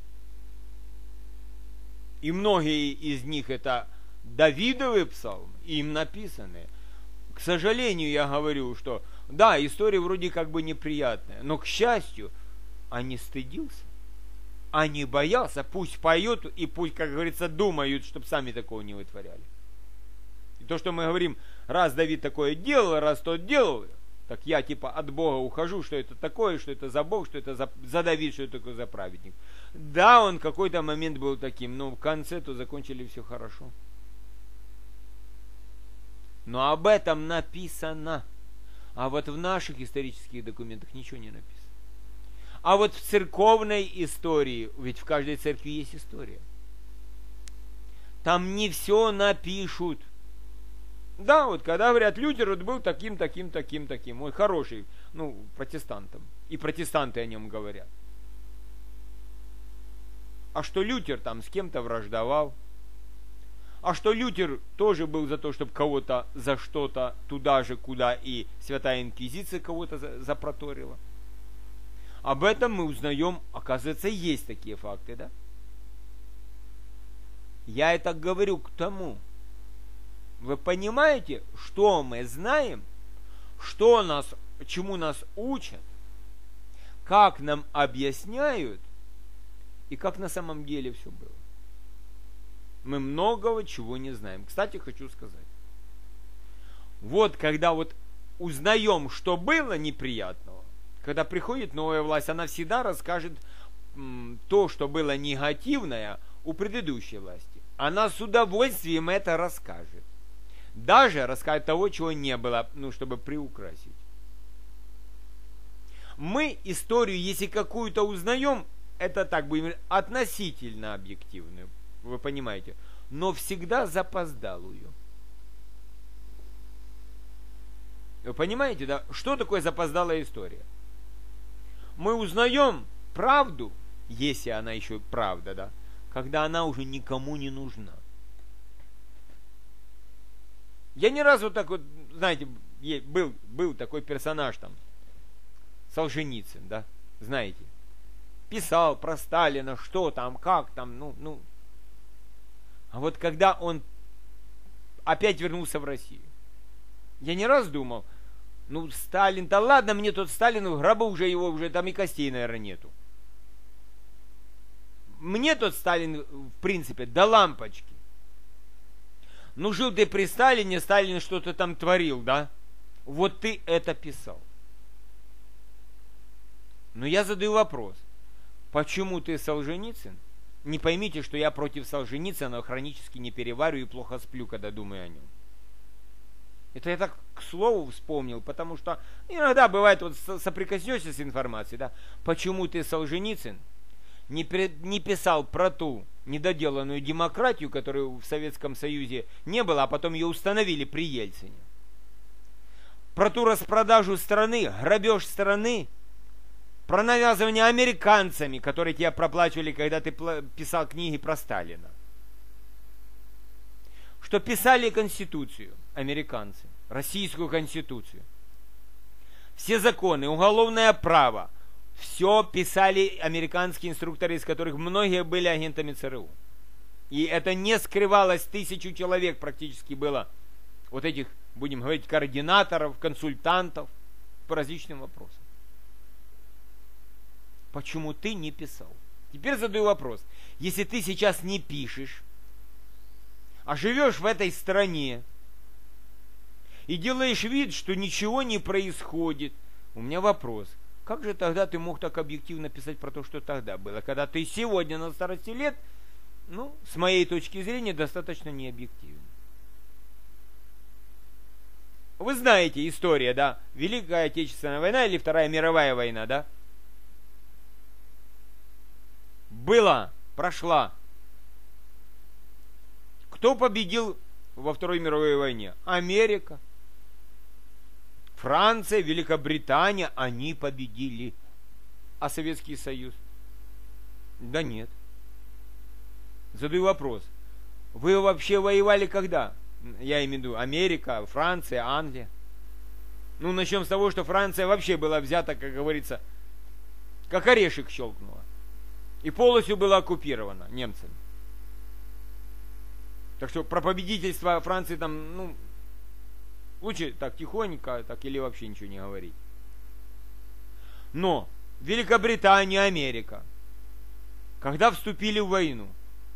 И многие из них это Давидовые псалмы, им написанные. К сожалению, я говорю, что да, история вроде как бы неприятная, но, к счастью, а не стыдился, а не боялся, пусть поют и пусть, как говорится, думают, чтобы сами такого не вытворяли. И то, что мы говорим, раз Давид такое делал, раз тот делал, так я типа от Бога ухожу, что это такое, что это за Бог, что это за, за Давид, что это такое за праведник. Да, он в какой-то момент был таким, но в конце-то закончили все хорошо. Но об этом написано. А вот в наших исторических документах ничего не написано. А вот в церковной истории, ведь в каждой церкви есть история, там не все напишут. Да, вот когда говорят, Лютер вот был таким, таким, таким, таким, ой, хороший, ну, протестантом. И протестанты о нем говорят. А что Лютер там с кем-то враждовал, а что Лютер тоже был за то, чтобы кого-то за что-то туда же, куда и Святая Инквизиция кого-то запроторила. Об этом мы узнаем, оказывается, есть такие факты, да? Я это говорю к тому, Вы понимаете, что мы знаем, что нас, чему нас учат, как нам объясняют и как на самом деле все было. Мы многого чего не знаем. Кстати, хочу сказать. Вот когда вот узнаем, что было неприятного, когда приходит новая власть, она всегда расскажет м, то, что было негативное у предыдущей власти. Она с удовольствием это расскажет. Даже расскажет того, чего не было, ну, чтобы приукрасить. Мы историю, если какую-то узнаем, это так будем говорить, относительно объективную, вы понимаете, но всегда запоздалую. Вы понимаете, да? Что такое запоздалая история? Мы узнаем правду, если она еще правда, да, когда она уже никому не нужна. Я не раз вот так вот, знаете, был, был такой персонаж там, Солженицын, да, знаете, писал про Сталина, что там, как там, ну, ну. А вот когда он опять вернулся в Россию, я не раз думал, ну, Сталин, да ладно мне тот Сталин, в гробу уже его, уже там и костей, наверное, нету. Мне тот Сталин, в принципе, до лампочки. Ну, жил ты при Сталине, Сталин что-то там творил, да? Вот ты это писал. Но я задаю вопрос. Почему ты Солженицын? Не поймите, что я против Солженицына, хронически не перевариваю и плохо сплю, когда думаю о нем. Это я так к слову вспомнил, потому что иногда бывает, вот соприкоснешься с информацией, да? Почему ты Солженицын не, не писал про ту недоделанную демократию, которую в Советском Союзе не было, а потом ее установили при Ельцине. Про ту распродажу страны, грабеж страны, про навязывание американцами, которые тебя проплачивали, когда ты писал книги про Сталина. Что писали Конституцию американцы, Российскую Конституцию. Все законы, уголовное право, все писали американские инструкторы, из которых многие были агентами ЦРУ. И это не скрывалось, тысячу человек практически было, вот этих, будем говорить, координаторов, консультантов по различным вопросам. Почему ты не писал? Теперь задаю вопрос. Если ты сейчас не пишешь, а живешь в этой стране, и делаешь вид, что ничего не происходит, у меня вопрос. Как же тогда ты мог так объективно писать про то, что тогда было, когда ты сегодня на старости лет, ну, с моей точки зрения, достаточно необъективен? Вы знаете история, да? Великая Отечественная война или Вторая мировая война, да? Была, прошла. Кто победил во Второй мировой войне? Америка. Франция, Великобритания, они победили. А Советский Союз? Да нет. Задаю вопрос. Вы вообще воевали когда? Я имею в виду Америка, Франция, Англия. Ну, начнем с того, что Франция вообще была взята, как говорится, как орешек щелкнула. И полностью была оккупирована немцами. Так что про победительство Франции там, ну, лучше так тихонько, так или вообще ничего не говорить. Но Великобритания, Америка, когда вступили в войну,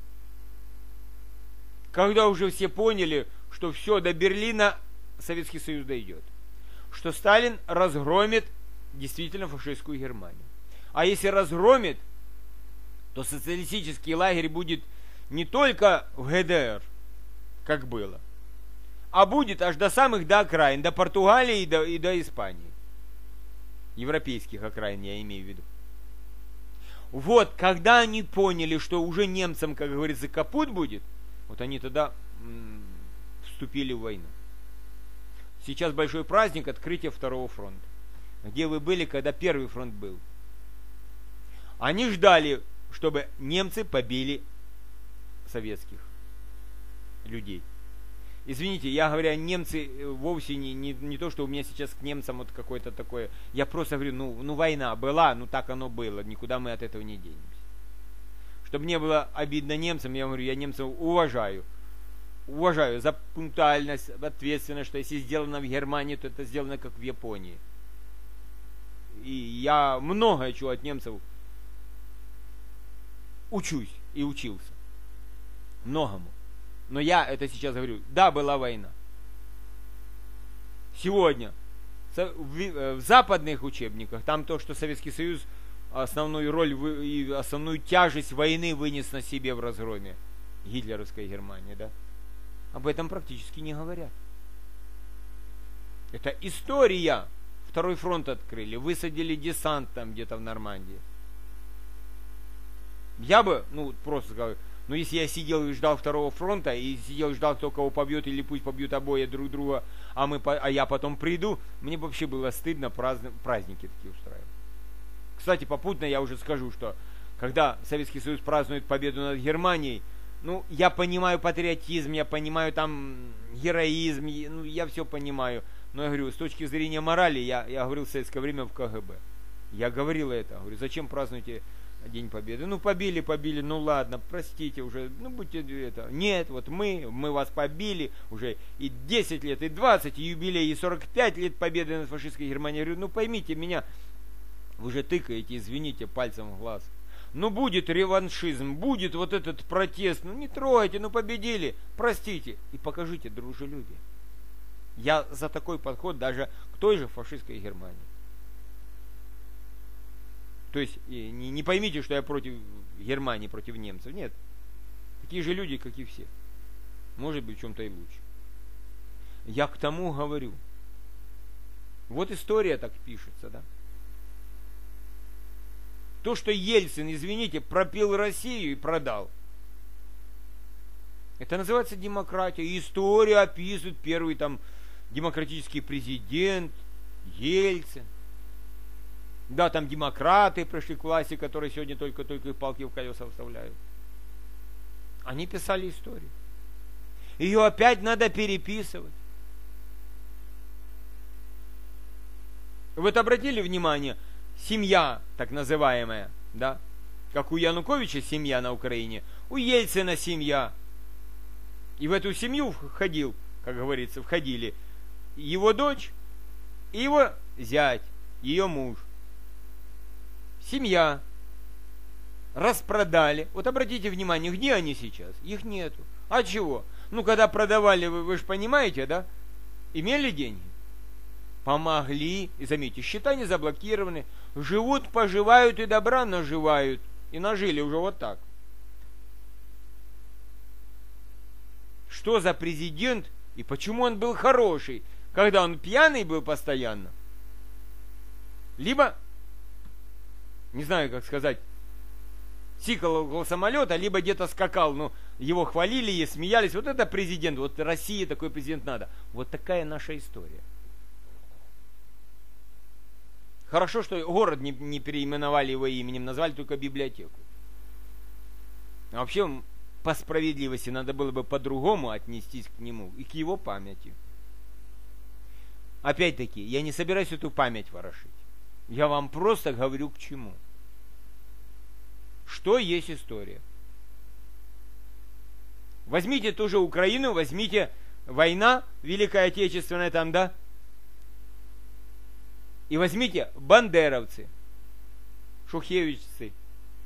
когда уже все поняли, что все, до Берлина Советский Союз дойдет, что Сталин разгромит действительно фашистскую Германию. А если разгромит, то социалистический лагерь будет не только в ГДР, как было, а будет аж до самых до окраин, до Португалии и до, и до Испании. Европейских окраин я имею в виду. Вот, когда они поняли, что уже немцам, как говорится, капут будет, вот они тогда м- вступили в войну. Сейчас большой праздник открытия второго фронта. Где вы были, когда первый фронт был? Они ждали, чтобы немцы побили советских людей. Извините, я говорю, немцы вовсе не, не, не то, что у меня сейчас к немцам вот какое-то такое. Я просто говорю, ну, ну война была, ну так оно было, никуда мы от этого не денемся. Чтобы не было обидно немцам, я говорю, я немцев уважаю. уважаю за пунктуальность, ответственность, что если сделано в Германии, то это сделано как в Японии. И я многое чего от немцев учусь и учился. Многому. Но я это сейчас говорю. Да, была война. Сегодня в западных учебниках там то, что Советский Союз основную роль и основную тяжесть войны вынес на себе в разгроме гитлеровской Германии, да? Об этом практически не говорят. Это история. Второй фронт открыли, высадили десант там где-то в Нормандии. Я бы, ну, просто сказал, ну, если я сидел и ждал второго фронта, и сидел и ждал, кто кого побьет, или пусть побьют обои друг друга, а, мы, а я потом приду, мне бы вообще было стыдно праздник, праздники такие устраивать. Кстати, попутно я уже скажу, что когда Советский Союз празднует победу над Германией, ну, я понимаю патриотизм, я понимаю там героизм, ну, я все понимаю. Но я говорю, с точки зрения морали, я, я говорил в советское время в ка гэ бэ. Я говорил это, говорю, зачем празднуете День Победы? Ну, побили, побили, ну ладно, простите уже, ну, будьте это. Нет, вот мы, мы вас побили уже и десять лет, и двадцать, и юбилей, и сорок пять лет победы над фашистской Германией. Я говорю, ну, поймите меня, вы же тыкаете, извините, пальцем в глаз. Ну, будет реваншизм, будет вот этот протест, ну, не трогайте, ну, победили, простите, и покажите дружелюбие. Я за такой подход даже к той же фашистской Германии. То есть, не, не поймите, что я против Германии, против немцев. Нет. Такие же люди, как и все. Может быть, в чем-то и лучше. Я к тому говорю. Вот история так пишется, да? То, что Ельцин, извините, пропил Россию и продал. Это называется демократия. И историю описывает первый там демократический президент Ельцин. Да, там демократы пришли к власти, которые сегодня только-только палки в колеса вставляют. Они писали историю. Ее опять надо переписывать. Вы обратили внимание, семья, так называемая, да, как у Януковича семья на Украине, у Ельцина семья. И в эту семью входил, как говорится, входили его дочь и его зять, ее муж. Семья. Распродали. Вот обратите внимание, где они сейчас? Их нету. А чего? Ну, когда продавали, вы, вы же понимаете, да? Имели деньги? Помогли. И заметьте, счета не заблокированы. Живут, поживают и добра наживают. И нажили уже вот так. Что за президент и почему он был хороший? Когда он пьяный был постоянно? Либо, не знаю, как сказать, сикал около самолета, либо где-то скакал, но его хвалили и смеялись. Вот это президент, вот России такой президент надо. Вот такая наша история. Хорошо, что город не, не переименовали его именем, назвали только библиотеку. А вообще, по справедливости, надо было бы по-другому отнестись к нему и к его памяти. Опять-таки, я не собираюсь эту память ворошить. Я вам просто говорю к чему. Что есть история. Возьмите ту же Украину, возьмите война Великая Отечественная там, да? И возьмите бандеровцы, шухевичцы.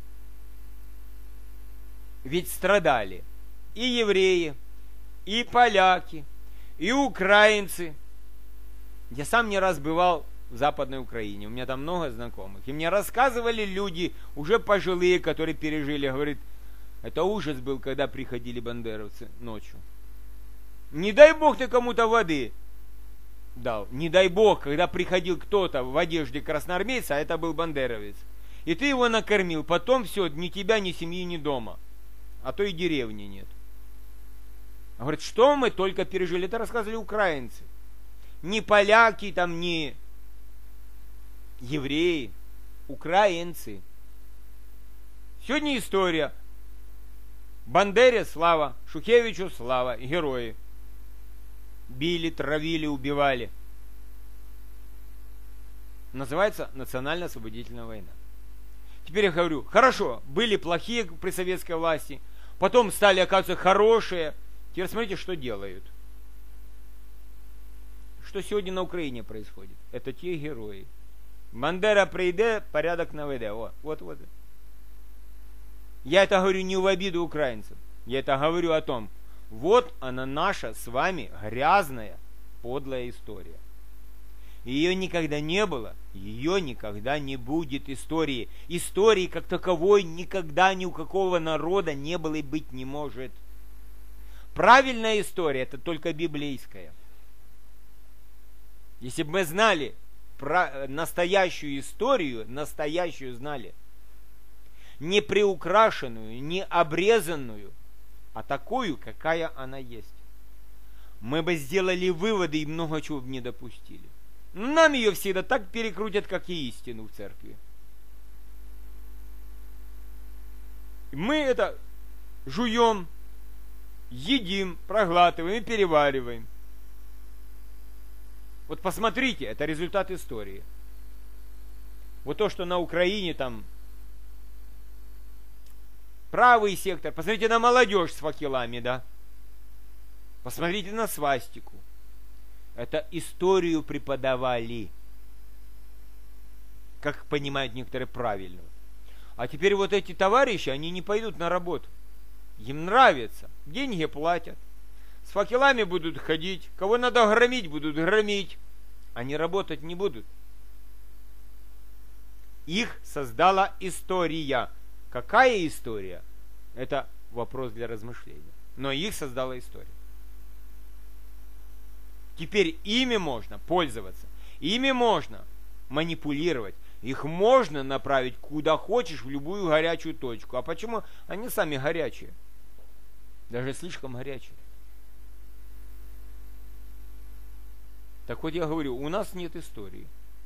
Ведь страдали и евреи, и поляки, и украинцы. Я сам не раз бывал в Западной Украине, у меня там много знакомых. И мне рассказывали люди, уже пожилые, которые пережили, говорят, это ужас был, когда приходили бандеровцы ночью. Не дай бог ты кому-то воды дал. Не дай бог, когда приходил кто-то в одежде красноармейца, а это был бандеровец, и ты его накормил, потом все, ни тебя, ни семьи, ни дома. А то и деревни нет. Говорит, что мы только пережили? Это рассказывали украинцы. Не поляки, там, не евреи, украинцы. Сегодня история. Бандере слава, Шухевичу слава, герои. Били, травили, убивали. Называется национально-освободительная война. Теперь я говорю, хорошо, были плохие при советской власти, потом стали, оказывается, хорошие, Теперь смотрите, что делают. Что сегодня на Украине происходит? Это те герои. Бандера прийде, порядок наведе. О, вот, вот. Я это говорю не в обиду украинцам. Я это говорю о том, вот она наша с вами грязная, подлая история. Ее никогда не было, ее никогда не будет истории. Истории как таковой никогда ни у какого народа не было и быть не может. Правильная история – это только библейская. Если бы мы знали про настоящую историю, настоящую знали, не приукрашенную, не обрезанную, а такую, какая она есть, мы бы сделали выводы и много чего бы не допустили. Нам ее всегда так перекрутят, как и истину в церкви. Мы это жуем, едим, проглатываем и перевариваем. Вот посмотрите, это результат истории. Вот то, что на Украине там правый сектор, посмотрите на молодежь с факелами, да? Посмотрите на свастику. Это историю преподавали, как понимают некоторые правильно. А теперь вот эти товарищи, они не пойдут на работу. Им нравится, деньги платят. С факелами будут ходить, кого надо громить, будут громить. Они работать не будут. Их создала история. Какая история? Это вопрос для размышления. Но их создала история. Теперь ими можно пользоваться. Ими можно манипулировать. Их можно направить куда хочешь, в любую горячую точку. А почему? Они сами горячие. Даже слишком горячие. Так вот я говорю, у нас нет истории.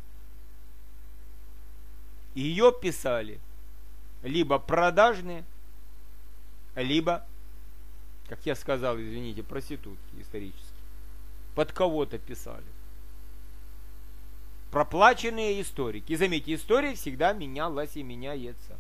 Ее писали либо продажные, либо, как я сказал, извините, проститутки исторические. Под кого-то писали. Проплаченные историки. И заметьте, история всегда менялась и меняется.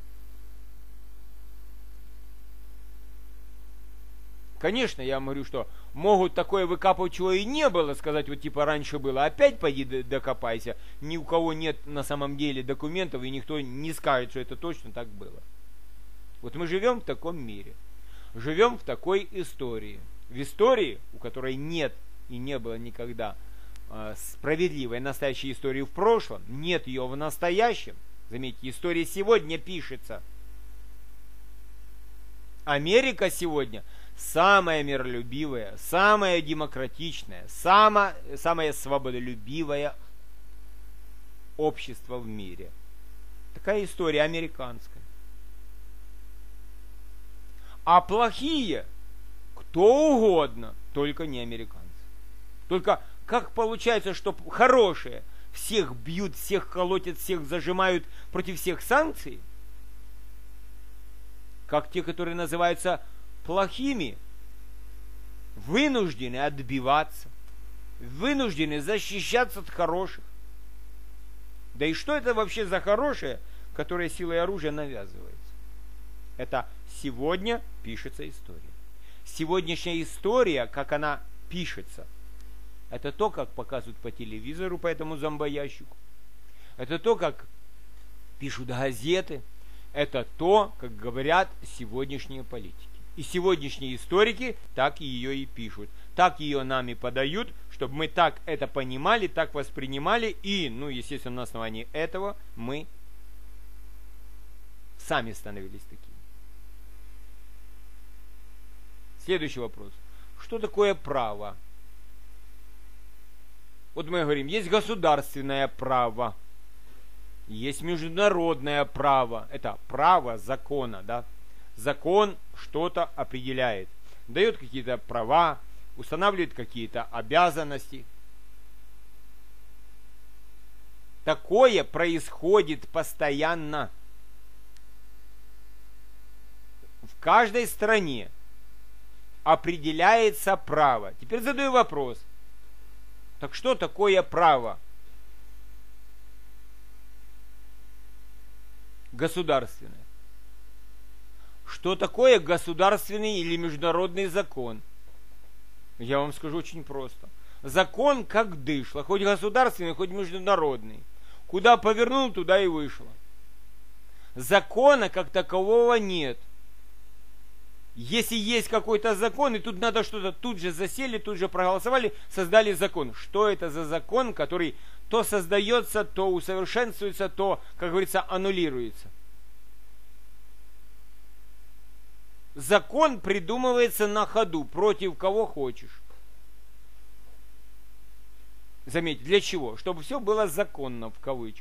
Конечно, я говорю, что могут такое выкапывать, чего и не было, сказать, вот типа раньше было, опять пойди докопайся. Ни у кого нет на самом деле документов, и никто не скажет, что это точно так было. Вот мы живем в таком мире. Живем в такой истории. В истории, у которой нет и не было никогда э, справедливой настоящей истории в прошлом, нет ее в настоящем. Заметьте, история сегодня пишется. Америка сегодня самая миролюбивая, самая демократичная, самое, самое свободолюбивое общество в мире. Такая история американская. А плохие кто угодно, только не американцы. Только как получается, что хорошие всех бьют, всех колотят, всех зажимают против всех санкций, как те, которые называются плохими, вынуждены отбиваться, вынуждены защищаться от хороших. Да и что это вообще за хорошее, которое силой оружия навязывается? Это сегодня пишется история. Сегодняшняя история, как она пишется, это то, как показывают по телевизору, по этому зомбоящику. Это то, как пишут газеты. Это то, как говорят сегодняшние политики. И сегодняшние историки так ее и пишут. Так ее нами подают, чтобы мы так это понимали, так воспринимали. И, ну, естественно, на основании этого мы сами становились такими. Следующий вопрос. Что такое право? Вот мы говорим, есть государственное право, есть международное право. Это право закона, да? Закон что-то определяет, дает какие-то права, устанавливает какие-то обязанности. Такое происходит постоянно. В каждой стране определяется право. Теперь задаю вопрос. Так что такое право? Государственное. Что такое государственный или международный закон? Я вам скажу очень просто. Закон как дышло, хоть государственный, хоть международный. Куда повернул, туда и вышло. Закона как такового нет. Если есть какой-то закон, и тут надо что-то, тут же засели, тут же проголосовали, создали закон. Что это за закон, который то создается, то усовершенствуется, то, как говорится, аннулируется? Закон придумывается на ходу, против кого хочешь. Заметьте, для чего? Чтобы все было законно, в кавычках.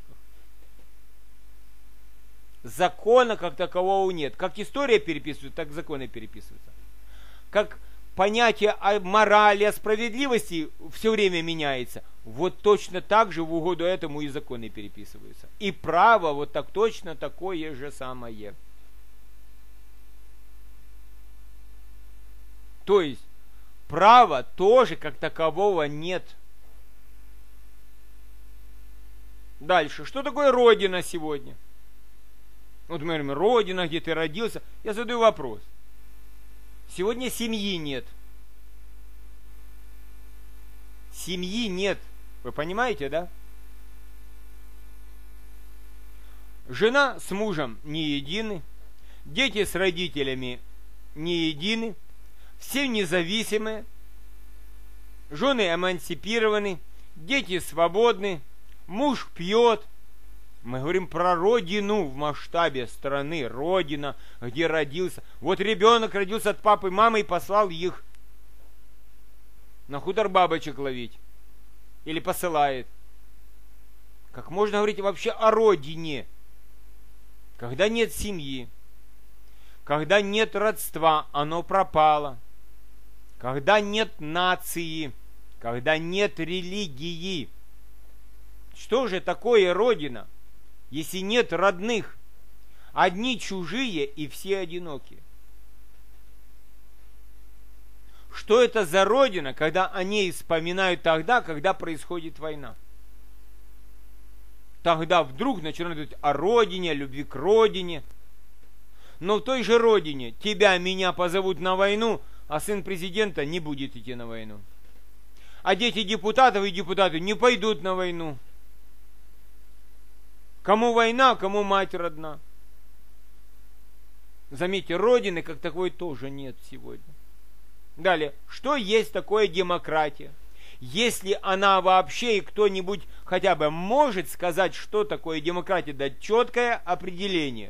Закона как такового нет. Как история переписывается, так законы переписываются. Как понятие о морали, о справедливости все время меняется. Вот точно так же в угоду этому и законы переписываются. И право вот так точно такое же самое. То есть права тоже как такового нет. Дальше. Что такое Родина сегодня? Вот мы говорим, Родина, где ты родился. Я задаю вопрос. Сегодня семьи нет. Семьи нет. Вы понимаете, да? Жена с мужем не едины. Дети с родителями не едины. Все независимые. Жены эмансипированы. Дети свободны. Муж пьет. Мы говорим про родину в масштабе страны. Родина, где родился. Вот ребенок родился от папы и мамы и послал их на хутор бабочек ловить. Или посылает. Как можно говорить вообще о родине? Когда нет семьи. Когда нет родства, оно пропало. Когда нет нации. Когда нет религии. Что же такое Родина, если нет родных? Одни чужие и все одинокие. Что это за Родина, когда о ней вспоминают тогда, когда происходит война? Тогда вдруг начинают говорить о Родине, о любви к Родине. Но в той же Родине тебя, меня позовут на войну, а сын президента не будет идти на войну. А дети депутатов и депутаты не пойдут на войну. Кому война, кому мать родна. Заметьте, Родины как таковой тоже нет сегодня. Далее, что есть такое демократия? Если она вообще и кто-нибудь хотя бы может сказать, что такое демократия, дать четкое определение.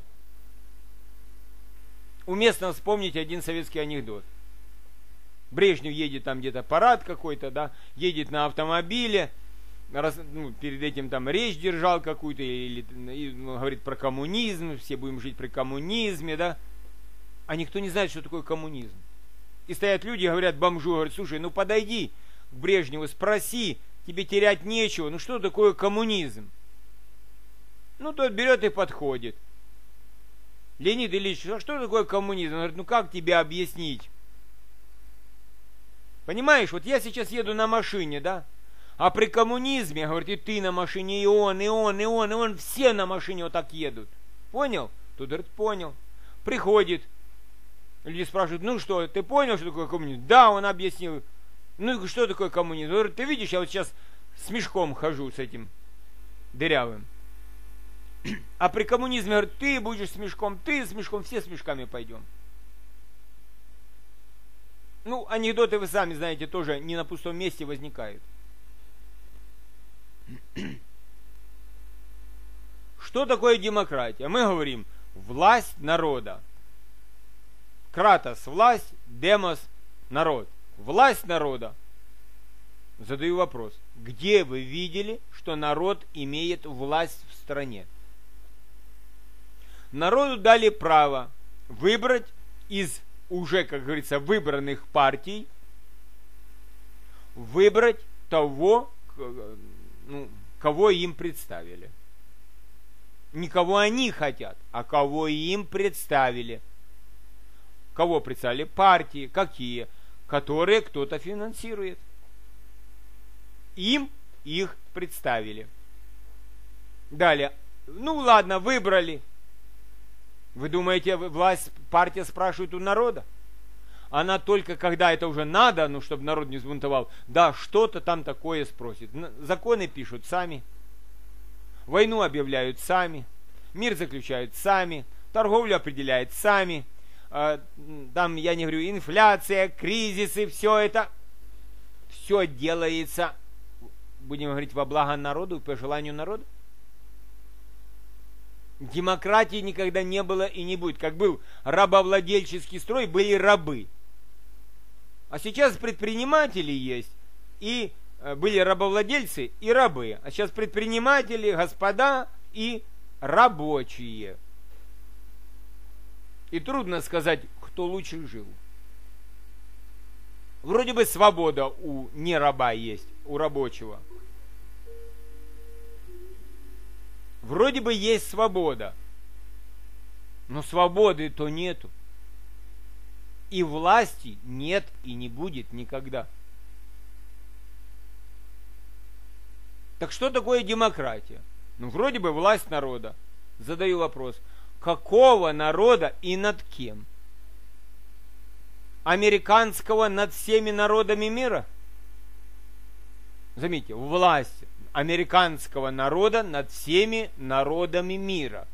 Уместно вспомнить один советский анекдот. Брежнев едет там где-то парад какой-то, да, едет на автомобиле, раз, ну, перед этим там речь держал какую-то, или, или ну, говорит про коммунизм, все будем жить при коммунизме, да, а никто не знает, что такое коммунизм. И стоят люди и говорят бомжу, говорят, слушай, ну подойди к Брежневу, спроси, тебе терять нечего, ну что такое коммунизм? Ну тот берет и подходит. Леонид Ильич, а что такое коммунизм? Он говорит, ну как тебе объяснить? Понимаешь, вот я сейчас еду на машине, да? А при коммунизме, говорит, и ты на машине, и он, и он, и он, и он, все на машине вот так едут. Понял? Тут говорит, понял. Приходит. Люди спрашивают, ну что, ты понял, что такое коммунизм? Да, он объяснил. Ну и что такое коммунизм? Он говорит, ты видишь, я вот сейчас с мешком хожу, с этим дырявым. А при коммунизме, говорит, ты будешь с мешком, ты с мешком, все с мешками пойдем. Ну, анекдоты вы сами знаете, тоже не на пустом месте возникают. Что такое демократия? Мы говорим, власть народа. Кратос – власть, демос – народ. Власть народа. Задаю вопрос. Где вы видели, что народ имеет власть в стране? Народу дали право выбрать из уже, как говорится, выбранных партий, выбрать того, ну, кого им представили. Не кого они хотят, а кого им представили. Кого представили? Партии. Какие? Которые кто-то финансирует. Им их представили. Далее. Ну ладно, выбрали. Вы думаете, власть, партия спрашивает у народа? она только когда это уже надо, ну, чтобы народ не сбунтовал, да, что-то там такое спросит. Законы пишут сами, войну объявляют сами, мир заключают сами, торговлю определяют сами, там, я не говорю, инфляция, кризисы, все это, все делается, будем говорить, во благо народу, по желанию народа. Демократии никогда не было и не будет. Как был рабовладельческий строй, были рабы. А сейчас предприниматели есть, и были рабовладельцы и рабы. А сейчас предприниматели, господа и рабочие. И трудно сказать, кто лучше жил. Вроде бы свобода у не раба есть, у рабочего. Вроде бы есть свобода, но свободы-то нету. И власти нет и не будет никогда. Так что такое демократия? Ну, вроде бы власть народа. Задаю вопрос. Какого народа и над кем? Американского над всеми народами мира? Заметьте, власть американского народа над всеми народами мира.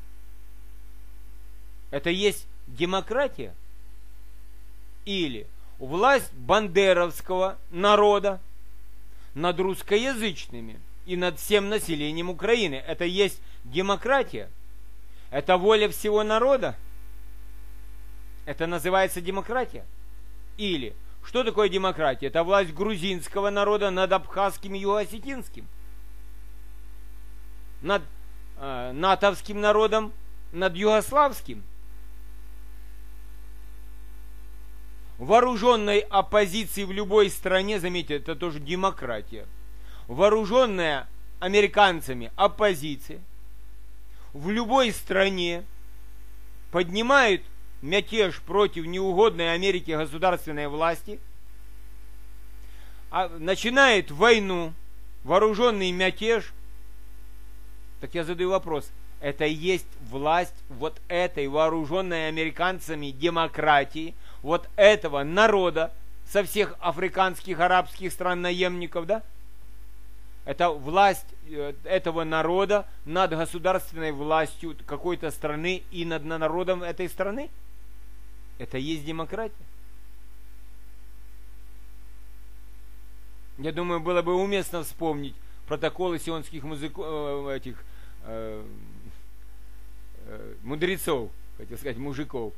Это есть демократия? Или власть бандеровского народа над русскоязычными и над всем населением Украины? Это есть демократия? Это воля всего народа? Это называется демократия? Или что такое демократия? Это власть грузинского народа над абхазским и юго-осетинским, над э, натовским народом, над югославским. Вооруженной оппозиции в любой стране, заметьте, это тоже демократия. Вооруженная американцами оппозиция в любой стране поднимает мятеж против неугодной Америке государственной власти, а начинает войну, вооруженный мятеж. Так я задаю вопрос, это и есть власть вот этой вооруженной американцами демократии, вот этого народа со всех африканских, арабских стран наемников, да? Это власть этого народа над государственной властью какой-то страны и над народом этой страны? Это и есть демократия? Я думаю, было бы уместно вспомнить протоколы сионских музыков, этих э, э, мудрецов, хотел сказать, мужиков,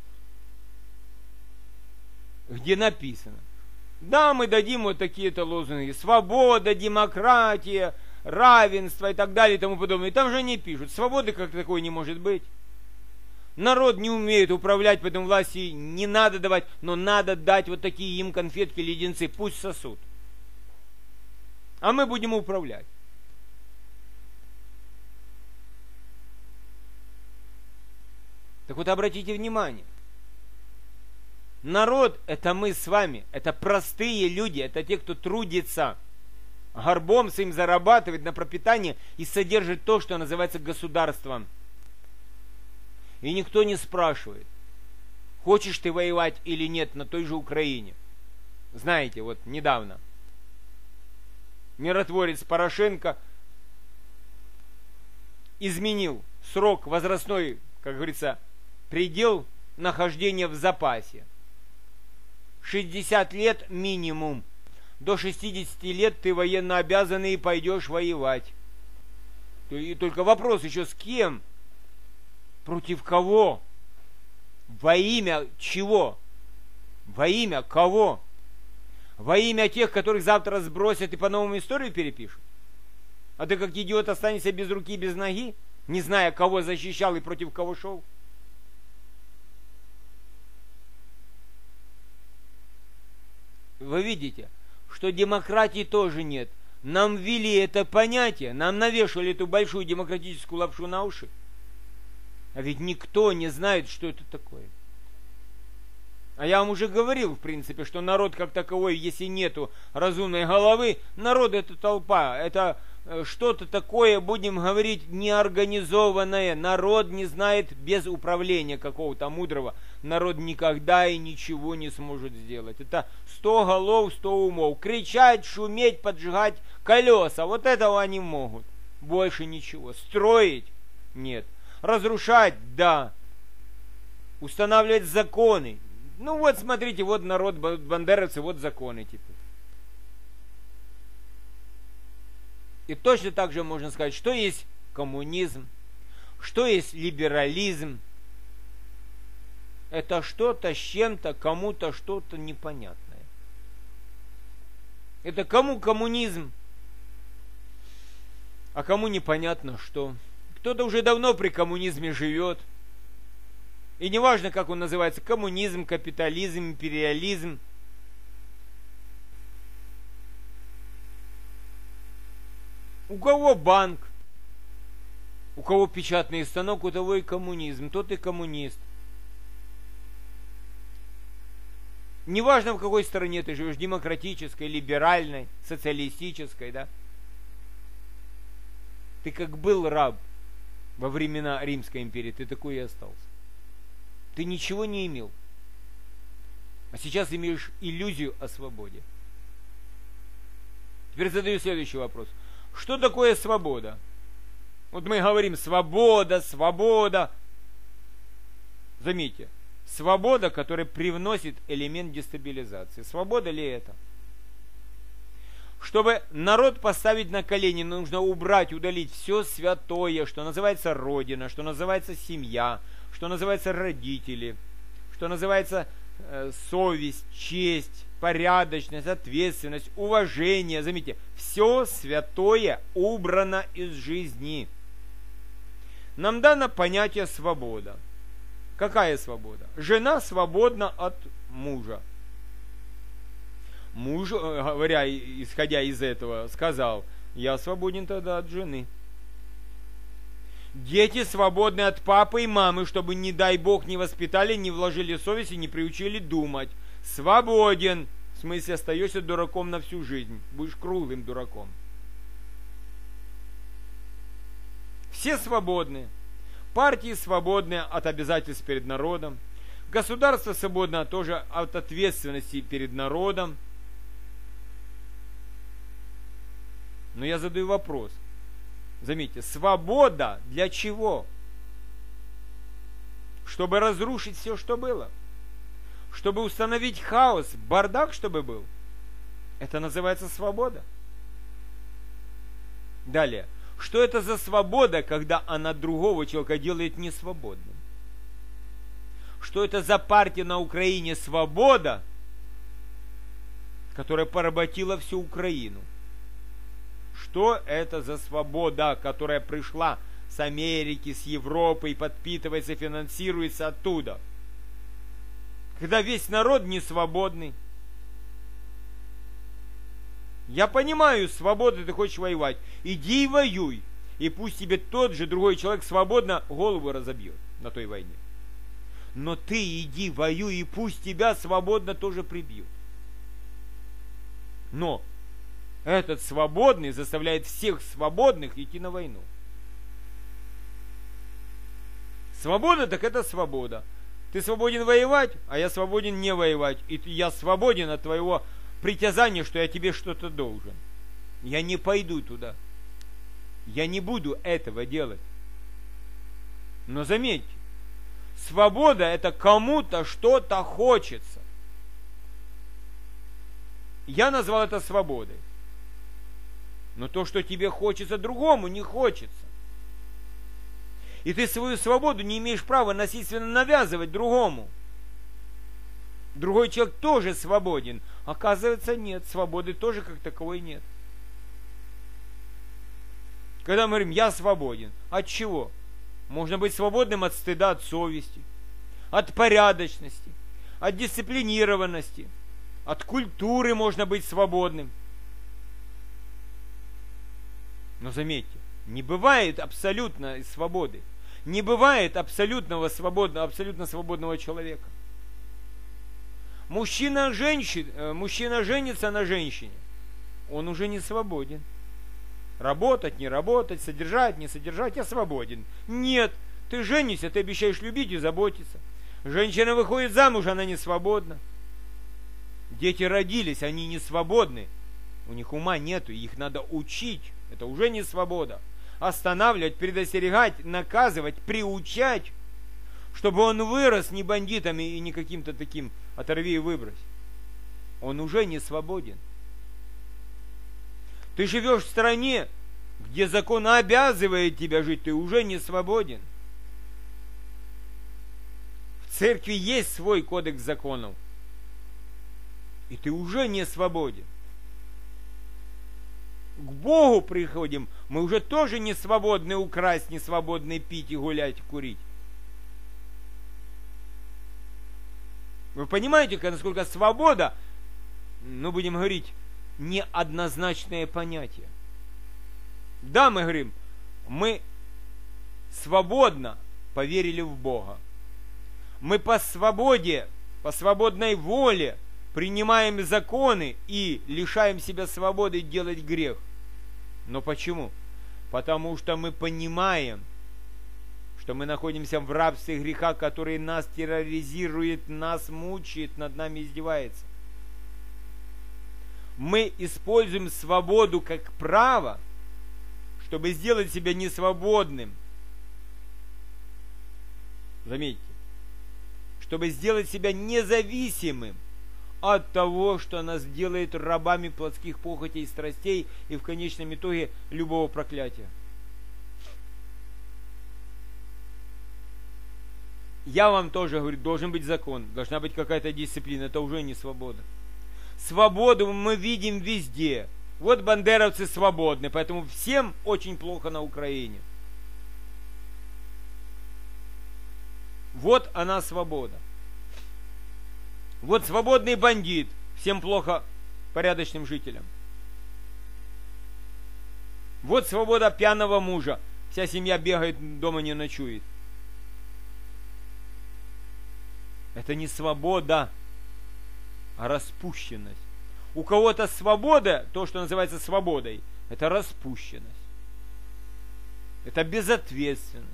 где написано: да, мы дадим вот такие-то лозунги: свобода, демократия, равенство и так далее и тому подобное. И там же не пишут, свободы как такой не может быть. Народ не умеет управлять, поэтому власти не надо давать, но надо дать вот такие им конфетки, леденцы, пусть сосут. А мы будем управлять. Так вот, обратите внимание. Народ – это мы с вами, это простые люди, это те, кто трудится, горбом своим зарабатывает на пропитание и содержит то, что называется государством. И никто не спрашивает, хочешь ты воевать или нет на той же Украине. Знаете, вот недавно миротворец Порошенко изменил срок возрастной, как говорится, предел нахождения в запасе. шестьдесят лет минимум. До шестидесяти лет ты военнообязанный и пойдешь воевать. И только вопрос еще с кем? Против кого? Во имя чего? Во имя кого? Во имя тех, которых завтра сбросят и по-новому историю перепишут? А ты как идиот останешься без руки и без ноги, не зная, кого защищал и против кого шел? Вы видите, что демократии тоже нет. Нам ввели это понятие, нам навешали эту большую демократическую лапшу на уши. А ведь никто не знает, что это такое. А я вам уже говорил, в принципе, что народ как таковой, если нету разумной головы, народ — это толпа, это что-то такое, будем говорить, неорганизованное. Народ не знает без управления какого-то мудрого. народ никогда и ничего не сможет сделать. Это сто голов, сто умов. Кричать, шуметь, поджигать колеса. Вот этого они могут. Больше ничего. Строить? Нет. Разрушать? Да. Устанавливать законы? Ну вот смотрите, вот народ, бандеровцы, вот законы теперь. И точно так же можно сказать, что есть коммунизм, что есть либерализм. Это что-то с чем-то, кому-то что-то непонятное. Это кому коммунизм, а кому непонятно что. Кто-то уже давно при коммунизме живет. И неважно, как он называется, коммунизм, капитализм, империализм. У кого банк, у кого печатный станок, у того и коммунизм, тот и коммунист. Неважно, в какой стороне ты живешь, демократической, либеральной, социалистической, да? Ты как был раб во времена Римской империи, ты такой и остался. Ты ничего не имел. А сейчас имеешь иллюзию о свободе. Теперь задаю следующий вопрос. Что такое свобода? Вот мы говорим свобода, свобода. Заметьте, свобода, которая привносит элемент дестабилизации. Свобода ли это? Чтобы народ поставить на колени, нужно убрать, удалить все святое, что называется родина, что называется семья, что называется родители, что называется э, совесть, честь, порядочность, ответственность, уважение. Заметьте, все святое убрано из жизни. Нам дано понятие свобода. Какая свобода? Жена свободна от мужа. Муж, говоря, исходя из этого, сказал: я свободен тогда от жены. Дети свободны от папы и мамы, чтобы, не дай Бог, не воспитали, не вложили совесть и не приучили думать. Свободен. В смысле, остаешься дураком на всю жизнь. Будешь круглым дураком. Все свободны. Партии свободны от обязательств перед народом. Государство свободно тоже от ответственности перед народом. Но я задаю вопрос. Заметьте, свобода для чего? Чтобы разрушить все, что было. Чтобы установить хаос, бардак, чтобы был. Это называется свобода. Далее. Что это за свобода, когда она другого человека делает несвободным? Что это за партия на Украине «Свобода», которая поработила всю Украину? Что это за свобода, которая пришла с Америки, с Европы и подпитывается, финансируется оттуда? Когда весь народ не свободный. Я понимаю, свобода, ты хочешь воевать. Иди и воюй. И пусть тебе тот же другой человек свободно голову разобьет на той войне. Но ты иди воюй, и пусть тебя свободно тоже прибьют. Но этот свободный заставляет всех свободных идти на войну. Свобода, так это свобода. Ты свободен воевать, а я свободен не воевать. И я свободен от твоего притязания, что я тебе что-то должен. Я не пойду туда. Я не буду этого делать. Но заметьте, свобода — это кому-то что-то хочется. Я назвал это свободой. Но то, что тебе хочется, другому не хочется. И ты свою свободу не имеешь права насильственно навязывать другому. Другой человек тоже свободен. Оказывается, нет. Свободы тоже как таковой нет. Когда мы говорим «я свободен», от чего? Можно быть свободным от стыда, от совести, от порядочности, от дисциплинированности, от культуры можно быть свободным. Но заметьте, не бывает абсолютной свободы. Не бывает абсолютного свободного, абсолютно свободного человека. Мужчина, женщин, мужчина женится на женщине, он уже не свободен. Работать, не работать, содержать, не содержать, я свободен. Нет, ты женишься, ты обещаешь любить и заботиться. Женщина выходит замуж, она не свободна. Дети родились, они не свободны. У них ума нету, их надо учить. Это уже не свобода. Останавливать, предостерегать, наказывать, приучать, чтобы он вырос не бандитами и не каким-то таким оторви и выбрось. Он уже не свободен. Ты живешь в стране, где закон обязывает тебя жить, ты уже не свободен. В церкви есть свой кодекс законов, и ты уже не свободен. К Богу приходим, мы уже тоже не свободны украсть, не свободны пить и гулять, курить. Вы понимаете, насколько свобода, ну, будем говорить, неоднозначное понятие. Да, мы говорим, мы свободно поверили в Бога. Мы по свободе, по свободной воле принимаем законы и лишаем себя свободы делать грех. Но почему? Потому что мы понимаем, что мы находимся в рабстве греха, который нас терроризирует, нас мучает, над нами издевается. Мы используем свободу как право, чтобы сделать себя несвободным. Заметьте, чтобы сделать себя независимым от того, что нас делает рабами плотских похотей и страстей и в конечном итоге любого проклятия. Я вам тоже говорю, должен быть закон, должна быть какая-то дисциплина, это уже не свобода. Свободу мы видим везде. Вот бандеровцы свободны, поэтому всем очень плохо на Украине. Вот она свобода. Вот свободный бандит, всем плохо порядочным жителям. Вот свобода пьяного мужа, вся семья бегает, дома не ночует. Это не свобода, а распущенность. У кого-то свобода, то, что называется свободой, это распущенность. Это безответственность.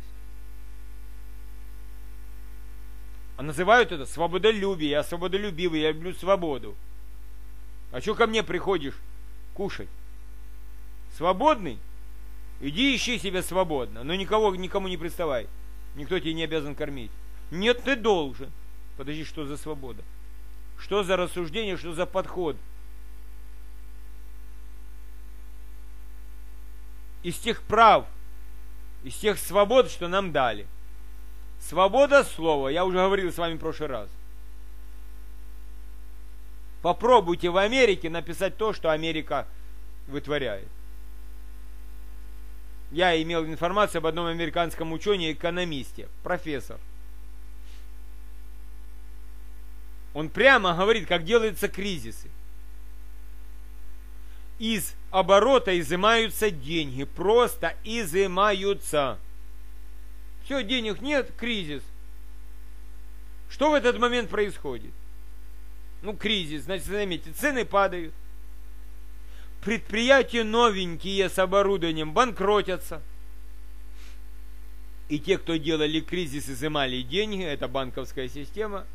А называют это свободолюбие. Я свободолюбивый, я люблю свободу. А что ко мне приходишь кушать? Свободный? Иди ищи себя свободно, но никого, никому не приставай. Никто тебе не обязан кормить. Нет, ты должен. Подожди, что за свобода? Что за рассуждение, что за подход? Из тех прав, из тех свобод, что нам дали. Свобода слова, я уже говорил с вами в прошлый раз. Попробуйте в Америке написать то, что Америка вытворяет. Я имел информацию об одном американском учене, экономисте, профессор. Он прямо говорит, как делаются кризисы. Из оборота изымаются деньги, просто изымаются. Все, денег нет, кризис. Что в этот момент происходит? Ну, кризис, значит, заметьте, цены падают. Предприятия новенькие с оборудованием банкротятся. И те, кто делали кризис, изымали деньги, это банковская система.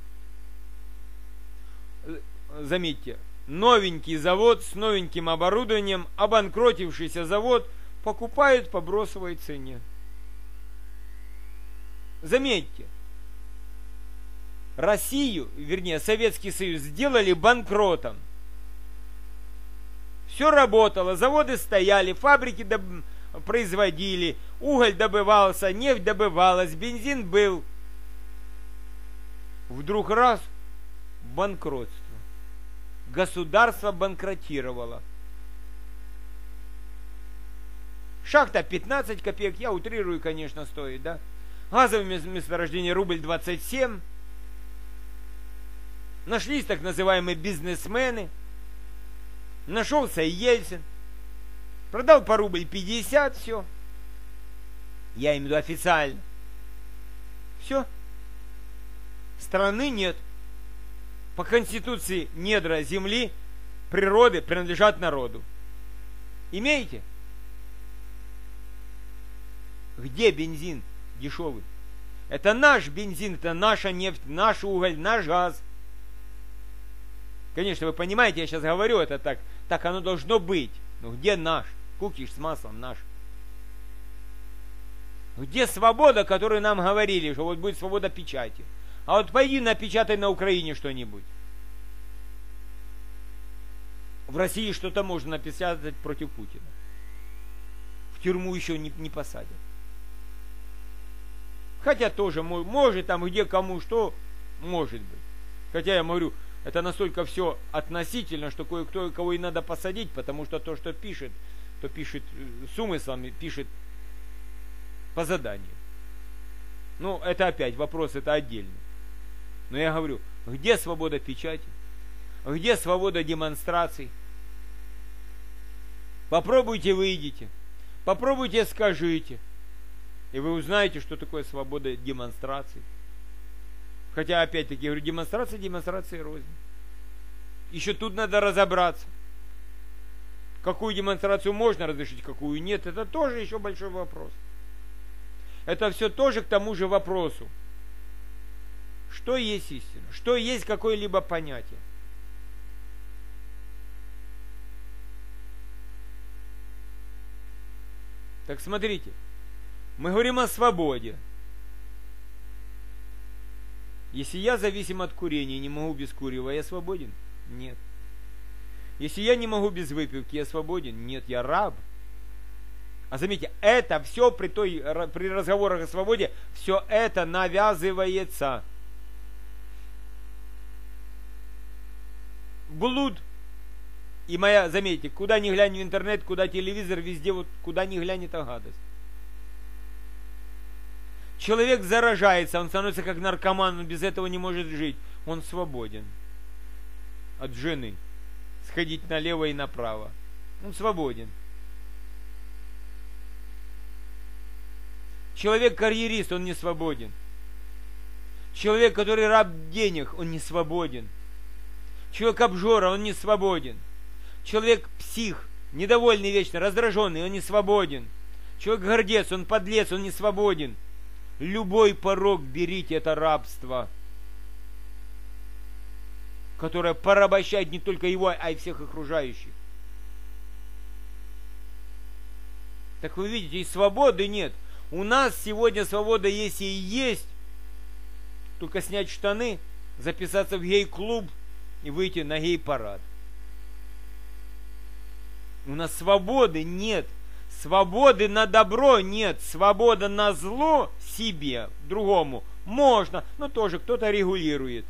Заметьте, новенький завод с новеньким оборудованием, обанкротившийся завод покупают по бросовой цене. Заметьте, Россию, вернее, Советский Союз сделали банкротом. Все работало, заводы стояли, фабрики доб... производили, уголь добывался, нефть добывалась, бензин был. Вдруг раз – банкротство. Государство банкротировало. Шахта пятнадцать копеек, я утрирую, конечно, стоит, да? Газовое месторождение рубль двадцать семь. Нашлись так называемые бизнесмены. Нашелся Ельцин. Продал по рубль пятьдесят, все. Я имею в виду официально. Все. Страны нет. По Конституции недра земли, природы принадлежат народу. Имеете? Где бензин дешевый? Это наш бензин, это наша нефть, наш уголь, наш газ. Конечно, вы понимаете, я сейчас говорю это так, так оно должно быть. Но где наш? Кукиш с маслом наш. Где свобода, которую нам говорили, что вот будет свобода печати? А вот пойди напечатай на Украине что-нибудь. В России что-то можно написать против Путина. В тюрьму еще не, не посадят. Хотя тоже, может, там где кому что, может быть. Хотя я говорю, это настолько все относительно, что кое-кто, кого и надо посадить, потому что то, что пишет, то пишет с умыслом, пишет по заданию. Ну, это опять вопрос, это отдельно. Но я говорю, где свобода печати? Где свобода демонстраций? Попробуйте, выйдите. Попробуйте, скажите. И вы узнаете, что такое свобода демонстраций. Хотя, опять-таки, я говорю, демонстрация, демонстрация рознь. Еще тут надо разобраться. Какую демонстрацию можно разрешить, какую нет, это тоже еще большой вопрос. Это все тоже к тому же вопросу. Что есть истина? Что есть какое-либо понятие? Так смотрите, мы говорим о свободе. Если я зависим от курения и не могу без курева, я свободен? Нет. Если я не могу без выпивки, я свободен? Нет, я раб. А заметьте, это все при, той, при разговорах о свободе, все это навязывается. Блуд. И моя, заметьте, куда ни глянь в интернет, куда телевизор, везде, вот куда ни глянь, это гадость. Человек заражается, он становится как наркоман, он без этого не может жить. Он свободен от жены. Сходить налево и направо. Он свободен. Человек-карьерист, он не свободен. Человек, который раб денег, он не свободен. Человек-обжора, он не свободен. Человек-псих, недовольный вечно, раздраженный, он не свободен. Человек-гордец, он подлец, он не свободен. Любой порок берите, это рабство, которое порабощает не только его, а и всех окружающих. Так вы видите, и свободы нет. У нас сегодня свобода есть и есть. Только снять штаны, записаться в гей-клуб и выйти на гей-парад. У нас свободы нет. Свободы на добро нет. Свобода на зло себе, другому, можно, но тоже кто-то регулирует.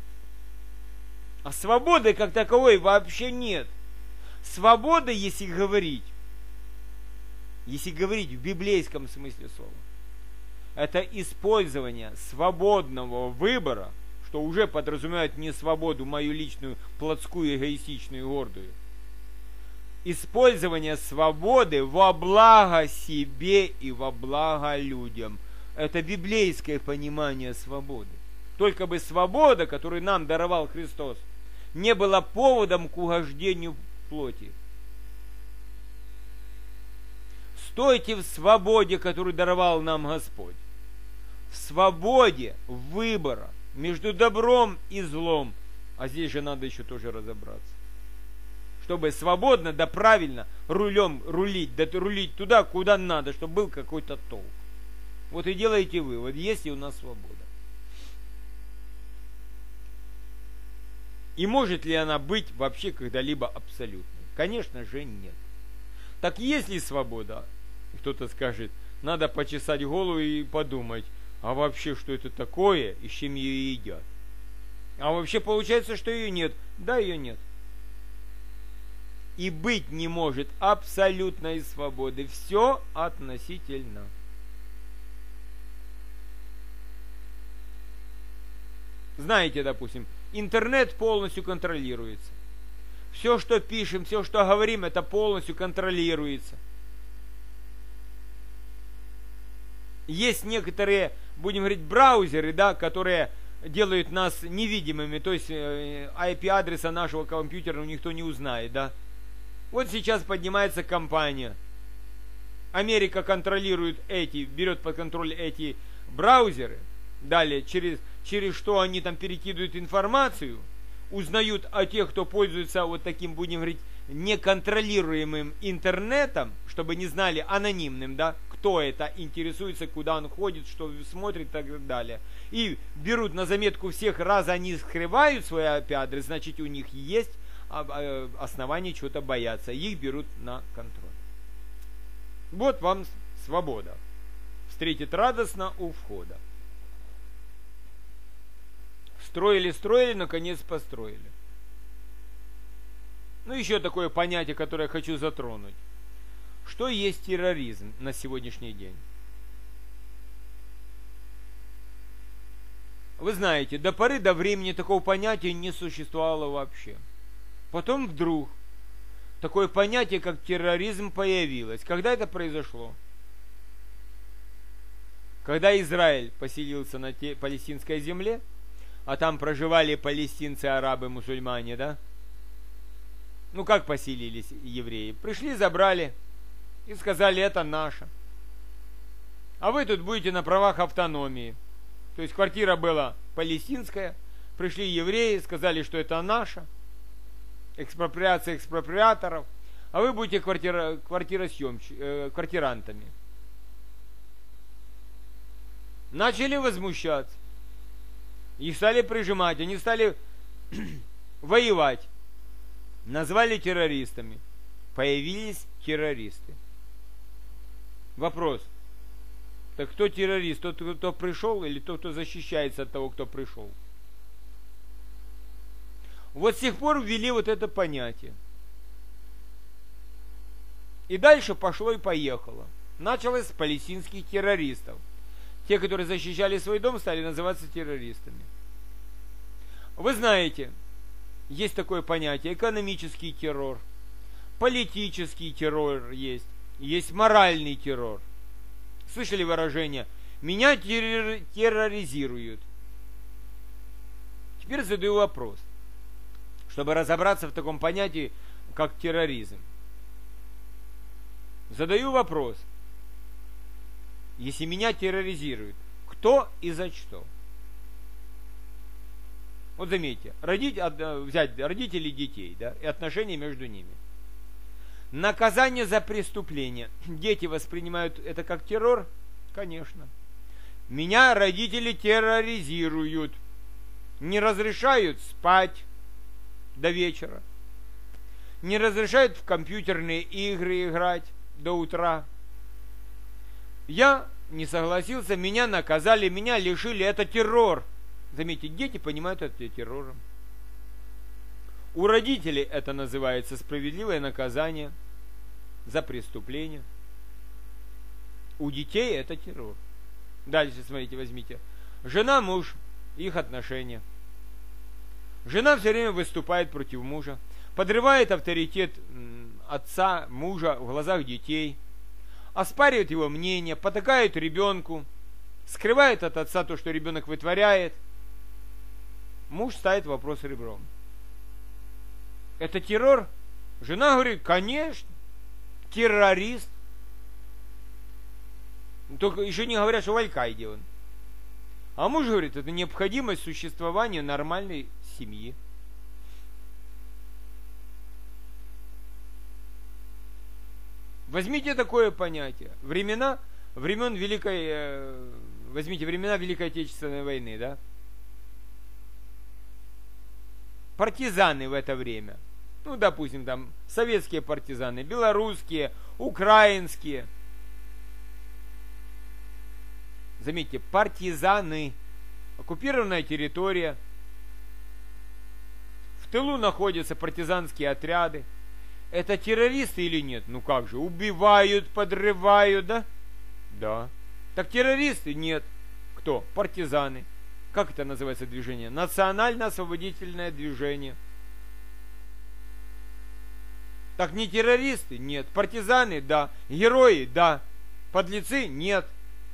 А свободы как таковой вообще нет. Свобода, если говорить, если говорить в библейском смысле слова, это использование свободного выбора, что уже подразумевает не свободу мою личную, плотскую, эгоистичную, гордую. Использование свободы во благо себе и во благо людям. Это библейское понимание свободы. Только бы свобода, которую нам даровал Христос, не была поводом к угождению плоти. Стойте в свободе, которую даровал нам Господь. В свободе выбора между добром и злом. А здесь же надо еще тоже разобраться. Чтобы свободно, да правильно рулем рулить, да рулить туда, куда надо, чтобы был какой-то толк. Вот и делаете вывод, есть ли у нас свобода. И может ли она быть вообще когда-либо абсолютной? Конечно же нет. Так есть ли свобода? Кто-то скажет, надо почесать голову и подумать, а вообще что это такое и с чем ее едят? А вообще получается, что ее нет. Да, ее нет. И быть не может абсолютной свободы. Все относительно. Знаете, допустим, интернет полностью контролируется. Все, что пишем, все, что говорим, это полностью контролируется. Есть некоторые, будем говорить, браузеры, да, которые делают нас невидимыми, то есть ай пи-адреса нашего компьютера никто не узнает, да. Вот сейчас поднимается кампания. Америка контролирует эти, берет под контроль эти браузеры, Далее, через, через что они там перекидывают информацию, узнают о тех, кто пользуется вот таким, будем говорить, неконтролируемым интернетом, чтобы не знали, анонимным, да, кто это, интересуется, куда он ходит, что смотрит и так далее. И берут на заметку всех, раз они скрывают свой ай пи-адрес, значит у них есть основания чего-то бояться. Их берут на контроль. Вот вам свобода. Встретит радостно у входа. Строили, строили, наконец построили. Ну, еще такое понятие, которое я хочу затронуть. Что есть терроризм на сегодняшний день? Вы знаете, до поры до времени такого понятия не существовало вообще. Потом вдруг такое понятие, как терроризм, появилось. Когда это произошло? Когда Израиль поселился на те, палестинской земле, а там проживали палестинцы, арабы, мусульмане, да? Ну, как поселились евреи? Пришли, забрали и сказали, это наше. А вы тут будете на правах автономии. То есть квартира была палестинская, пришли евреи, сказали, что это наша. Экспроприация экспроприаторов. А вы будете квартира, квартиросъемщ, э, квартирантами. Начали возмущаться. Их стали прижимать, они стали воевать. Назвали террористами. Появились террористы. Вопрос. Так кто террорист? Тот, кто пришел, или тот, кто защищается от того, кто пришел? Вот с тех пор ввели вот это понятие. И дальше пошло и поехало. Началось с палестинских террористов. Те, которые защищали свой дом, стали называться террористами. Вы знаете, есть такое понятие: экономический террор, политический террор есть, есть моральный террор. Слышали выражение «меня террор, терроризируют»? Теперь задаю вопрос, чтобы разобраться в таком понятии, как терроризм. Задаю вопрос. Если меня терроризируют, кто и за что? Вот заметьте, родить, взять родителей детей, да, и отношения между ними. Наказание за преступление. Дети воспринимают это как террор? Конечно. Меня родители терроризируют. Не разрешают спать до вечера. Не разрешают в компьютерные игры играть до утра. Я не согласился, меня наказали, меня лишили. Это террор. Заметьте, дети понимают это террором. У родителей это называется справедливое наказание за преступление. У детей это террор. Дальше, смотрите, возьмите. Жена, муж, их отношения. Жена все время выступает против мужа, подрывает авторитет отца, мужа в глазах детей, оспаривает его мнение, потакает ребенку, скрывает от отца то, что ребенок вытворяет. Муж ставит вопрос ребром. Это террор? Жена говорит, конечно, террорист. Только еще не говорят, что в Аль-Каиде он. А муж говорит, это необходимость существования нормальной семьи. Возьмите такое понятие. Времена, времен Великой, э, возьмите времена Великой Отечественной войны, да? Партизаны в это время. Ну, допустим, там советские партизаны, белорусские, украинские. Заметьте, партизаны. Оккупированная территория. В тылу находятся партизанские отряды. Это террористы или нет? Ну как же, убивают, подрывают, да? Да. Так террористы? Нет. Кто? Партизаны. Как это называется движение? Национально-освободительное движение. Так не террористы? Нет. Партизаны? Да. Герои? Да. Подлецы? Нет.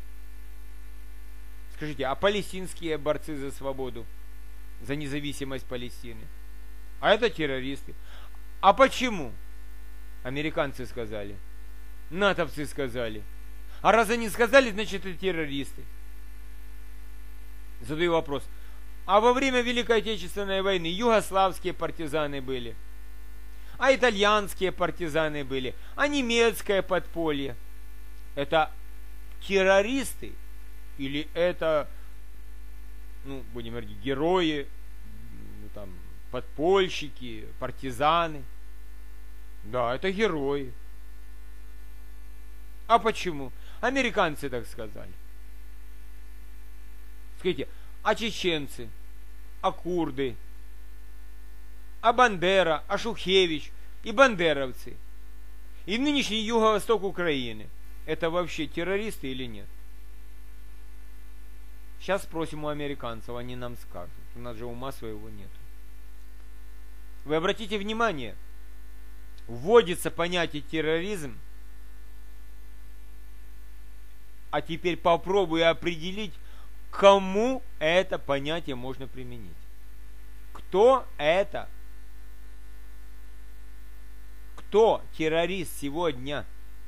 Скажите, а палестинские борцы за свободу, за независимость Палестины? А это террористы. А почему? Американцы сказали. натовцы сказали. А раз они сказали, значит это террористы. Задаю вопрос. А во время Великой Отечественной войны югославские партизаны были, а итальянские партизаны были, а немецкое подполье. Это террористы или это, ну, будем говорить, герои, ну, там, подпольщики, партизаны? Да, это герои. А почему? Американцы так сказали. Скажите, а чеченцы, а курды, а Бандера, а Шухевич и бандеровцы, и нынешний юго-восток Украины, это вообще террористы или нет? Сейчас спросим у американцев, они нам скажут. У нас же ума своего нет. Вы обратите внимание, вводится понятие терроризм, а теперь попробую определить, кому это понятие можно применить. Кто это? Кто террорист сегодня?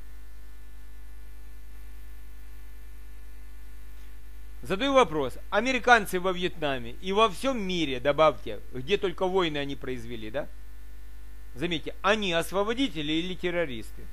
Задаю вопрос. Американцы во Вьетнаме и во всем мире, добавьте, где только войны они произвели, да? Заметьте, они освободители или террористы?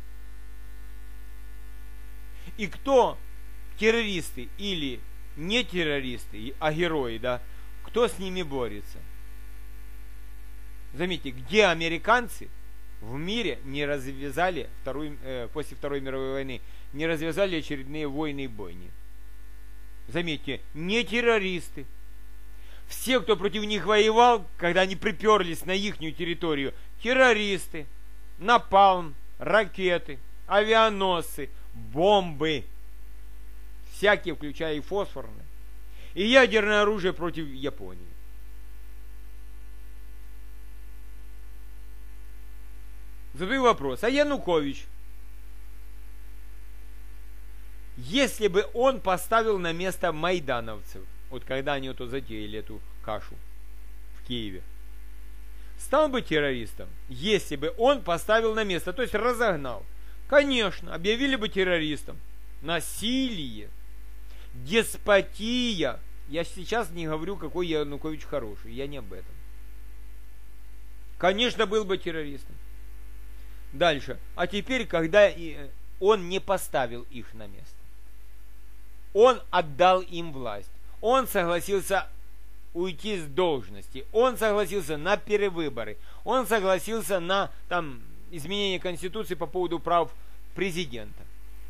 И кто террористы или не террористы, а герои, да? Кто с ними борется? Заметьте, где американцы в мире не развязали вторую, э, после Второй мировой войны, не развязали очередные войны и бойни? Заметьте, не террористы. Все, кто против них воевал, когда они приперлись на ихнюю территорию, террористы, напалм, ракеты, авианосцы, бомбы, всякие, включая и фосфорные, и ядерное оружие против Японии. Задаю вопрос, а Янукович, если бы он поставил на место майдановцев, вот когда они вот затеяли эту кашу в Киеве, стал бы террористом, если бы он поставил на место, то есть разогнал? Конечно, объявили бы террористом. Насилие, деспотия. Я сейчас не говорю, какой Янукович хороший, я не об этом. Конечно, был бы террористом. Дальше. А теперь, когда он не поставил их на место, он отдал им власть, он согласился уйти с должности, он согласился на перевыборы, он согласился на там, изменение Конституции по поводу прав президента.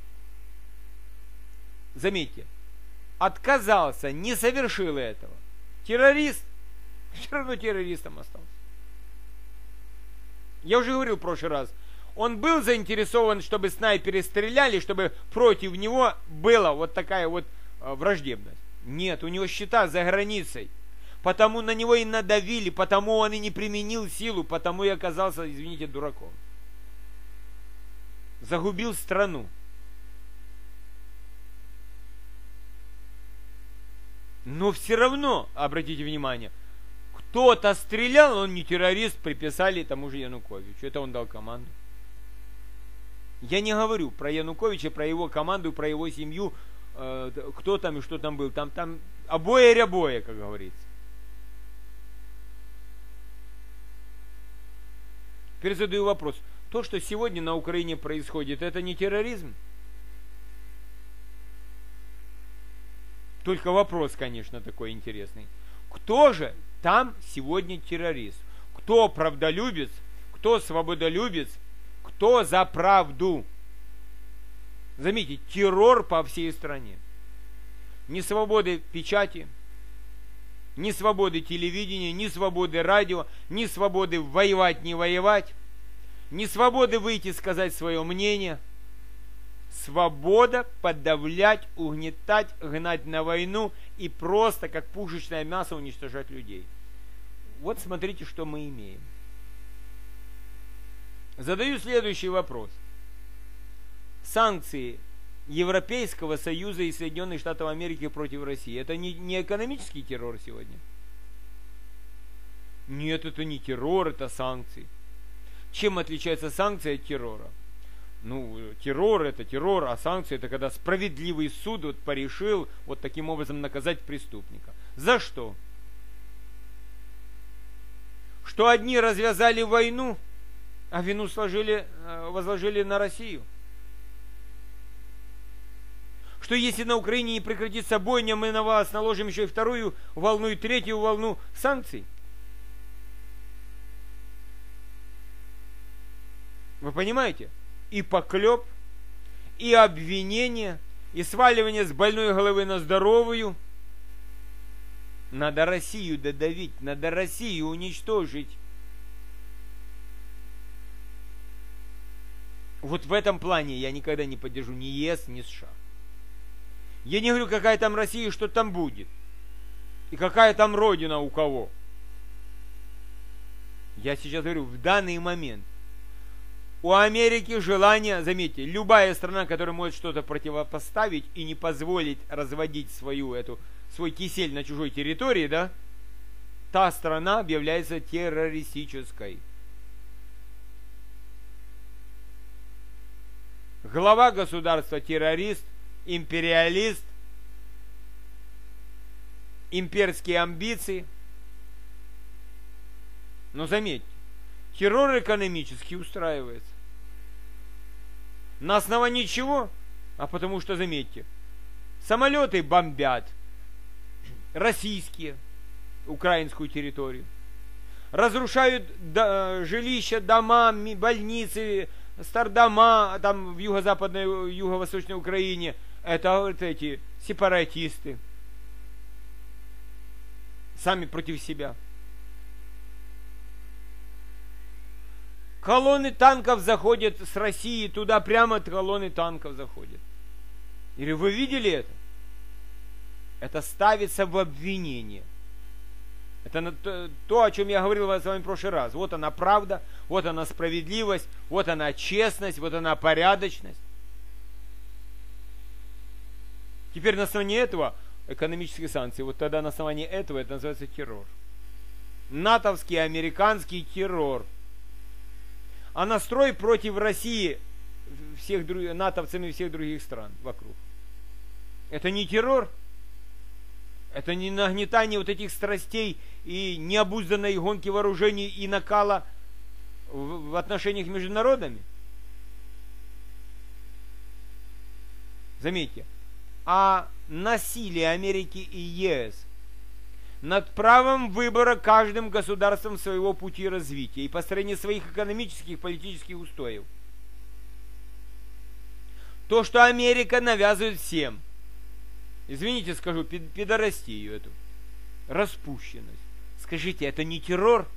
Заметьте, отказался, не совершил этого. Террорист, все равно террористом остался. Я уже говорил в прошлый раз, он был заинтересован, чтобы снайперы стреляли, чтобы против него была вот такая вот враждебность. Нет, у него счета за границей. Потому на него и надавили, потому он и не применил силу, потому и оказался, извините, дураком. Загубил страну. Но все равно, обратите внимание, кто-то стрелял, он не террорист, приписали тому же Януковичу. Это он дал команду. Я не говорю про Януковича, про его команду, про его семью, э, кто там и что там был. Там, там обоє-рябоє, как говорится. Теперь задаю вопрос. То, что сегодня на Украине происходит, это не терроризм? Только вопрос, конечно, такой интересный. Кто же там сегодня террорист? Кто правдолюбец? Кто свободолюбец? Кто за правду? Заметьте, террор по всей стране. Ни свободы печати, ни свободы телевидения, ни свободы радио, ни свободы воевать, не воевать, ни свободы выйти сказать свое мнение. Свобода подавлять, угнетать, гнать на войну и просто как пушечное мясо уничтожать людей. Вот смотрите, что мы имеем. Задаю следующий вопрос. Санкции Европейского Союза и Соединенных Штатов Америки против России, это не, не экономический террор сегодня? Нет, это не террор, это санкции. Чем отличается санкция от террора? Ну, террор это террор, а санкции это когда справедливый суд вот порешил вот таким образом наказать преступника. За что? Что одни развязали войну, а вину сложили, возложили на Россию. Что если на Украине не прекратится бойня, мы на вас наложим еще и вторую волну, и третью волну санкций. Вы понимаете? И поклеп, и обвинение, и сваливание с больной головы на здоровую. Надо Россию додавить, надо Россию уничтожить. Вот в этом плане я никогда не поддержу ни ЕС, ни США. Я не говорю, какая там Россия и что там будет. И какая там родина у кого. Я сейчас говорю, в данный момент у Америки желание, заметьте, любая страна, которая может что-то противопоставить и не позволить разводить свою, эту, свой кисель на чужой территории, да, та страна объявляется террористической. Глава государства террорист, империалист, имперские амбиции. Но заметьте, террор экономически устраивается. На основании чего? А потому что, заметьте, самолеты бомбят российские, украинскую территорию. Разрушают до, жилища, дома, больницы, стардома там в юго-западной, юго-восточной Украине. Это вот эти сепаратисты. Сами против себя. Колонны танков заходят с России, туда прямо колонны танков заходят. Или вы видели это? Это ставится в обвинение. Это то, о чем я говорил с вами в прошлый раз. Вот она правда, вот она справедливость, вот она честность, вот она порядочность. Теперь на основании этого экономические санкции. Вот тогда на основании этого это называется террор. Натовский, американский террор. А настрой против России всех друг... натовцами всех других стран вокруг. Это не террор? Это не нагнетание вот этих страстей и необузданной гонки вооружений и накала в, в отношениях между народами? Заметьте, а насилие Америки и ЕС над правом выбора каждым государством своего пути развития и построения своих экономических и политических устоев. То, что Америка навязывает всем, извините, скажу, пидорастию эту, распущенность. Скажите, это не террор?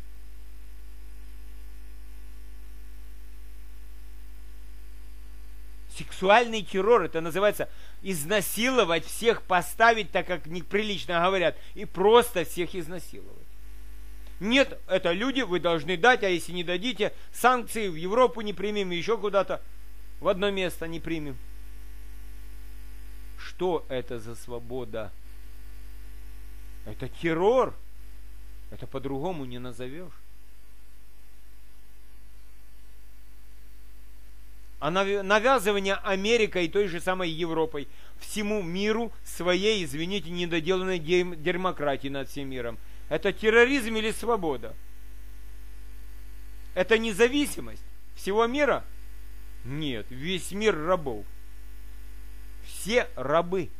Сексуальный террор, это называется изнасиловать всех, поставить, так как неприлично говорят, и просто всех изнасиловать. Нет, это люди, вы должны дать, а если не дадите, санкции в Европу не примем, еще куда-то в одно место не примем. Что это за свобода? Это террор. Это по-другому не назовешь. А навязывание Америкой и той же самой Европой всему миру своей, извините, недоделанной демократии над всем миром. Это терроризм или свобода? Это независимость всего мира? Нет, весь мир рабов. Все рабы.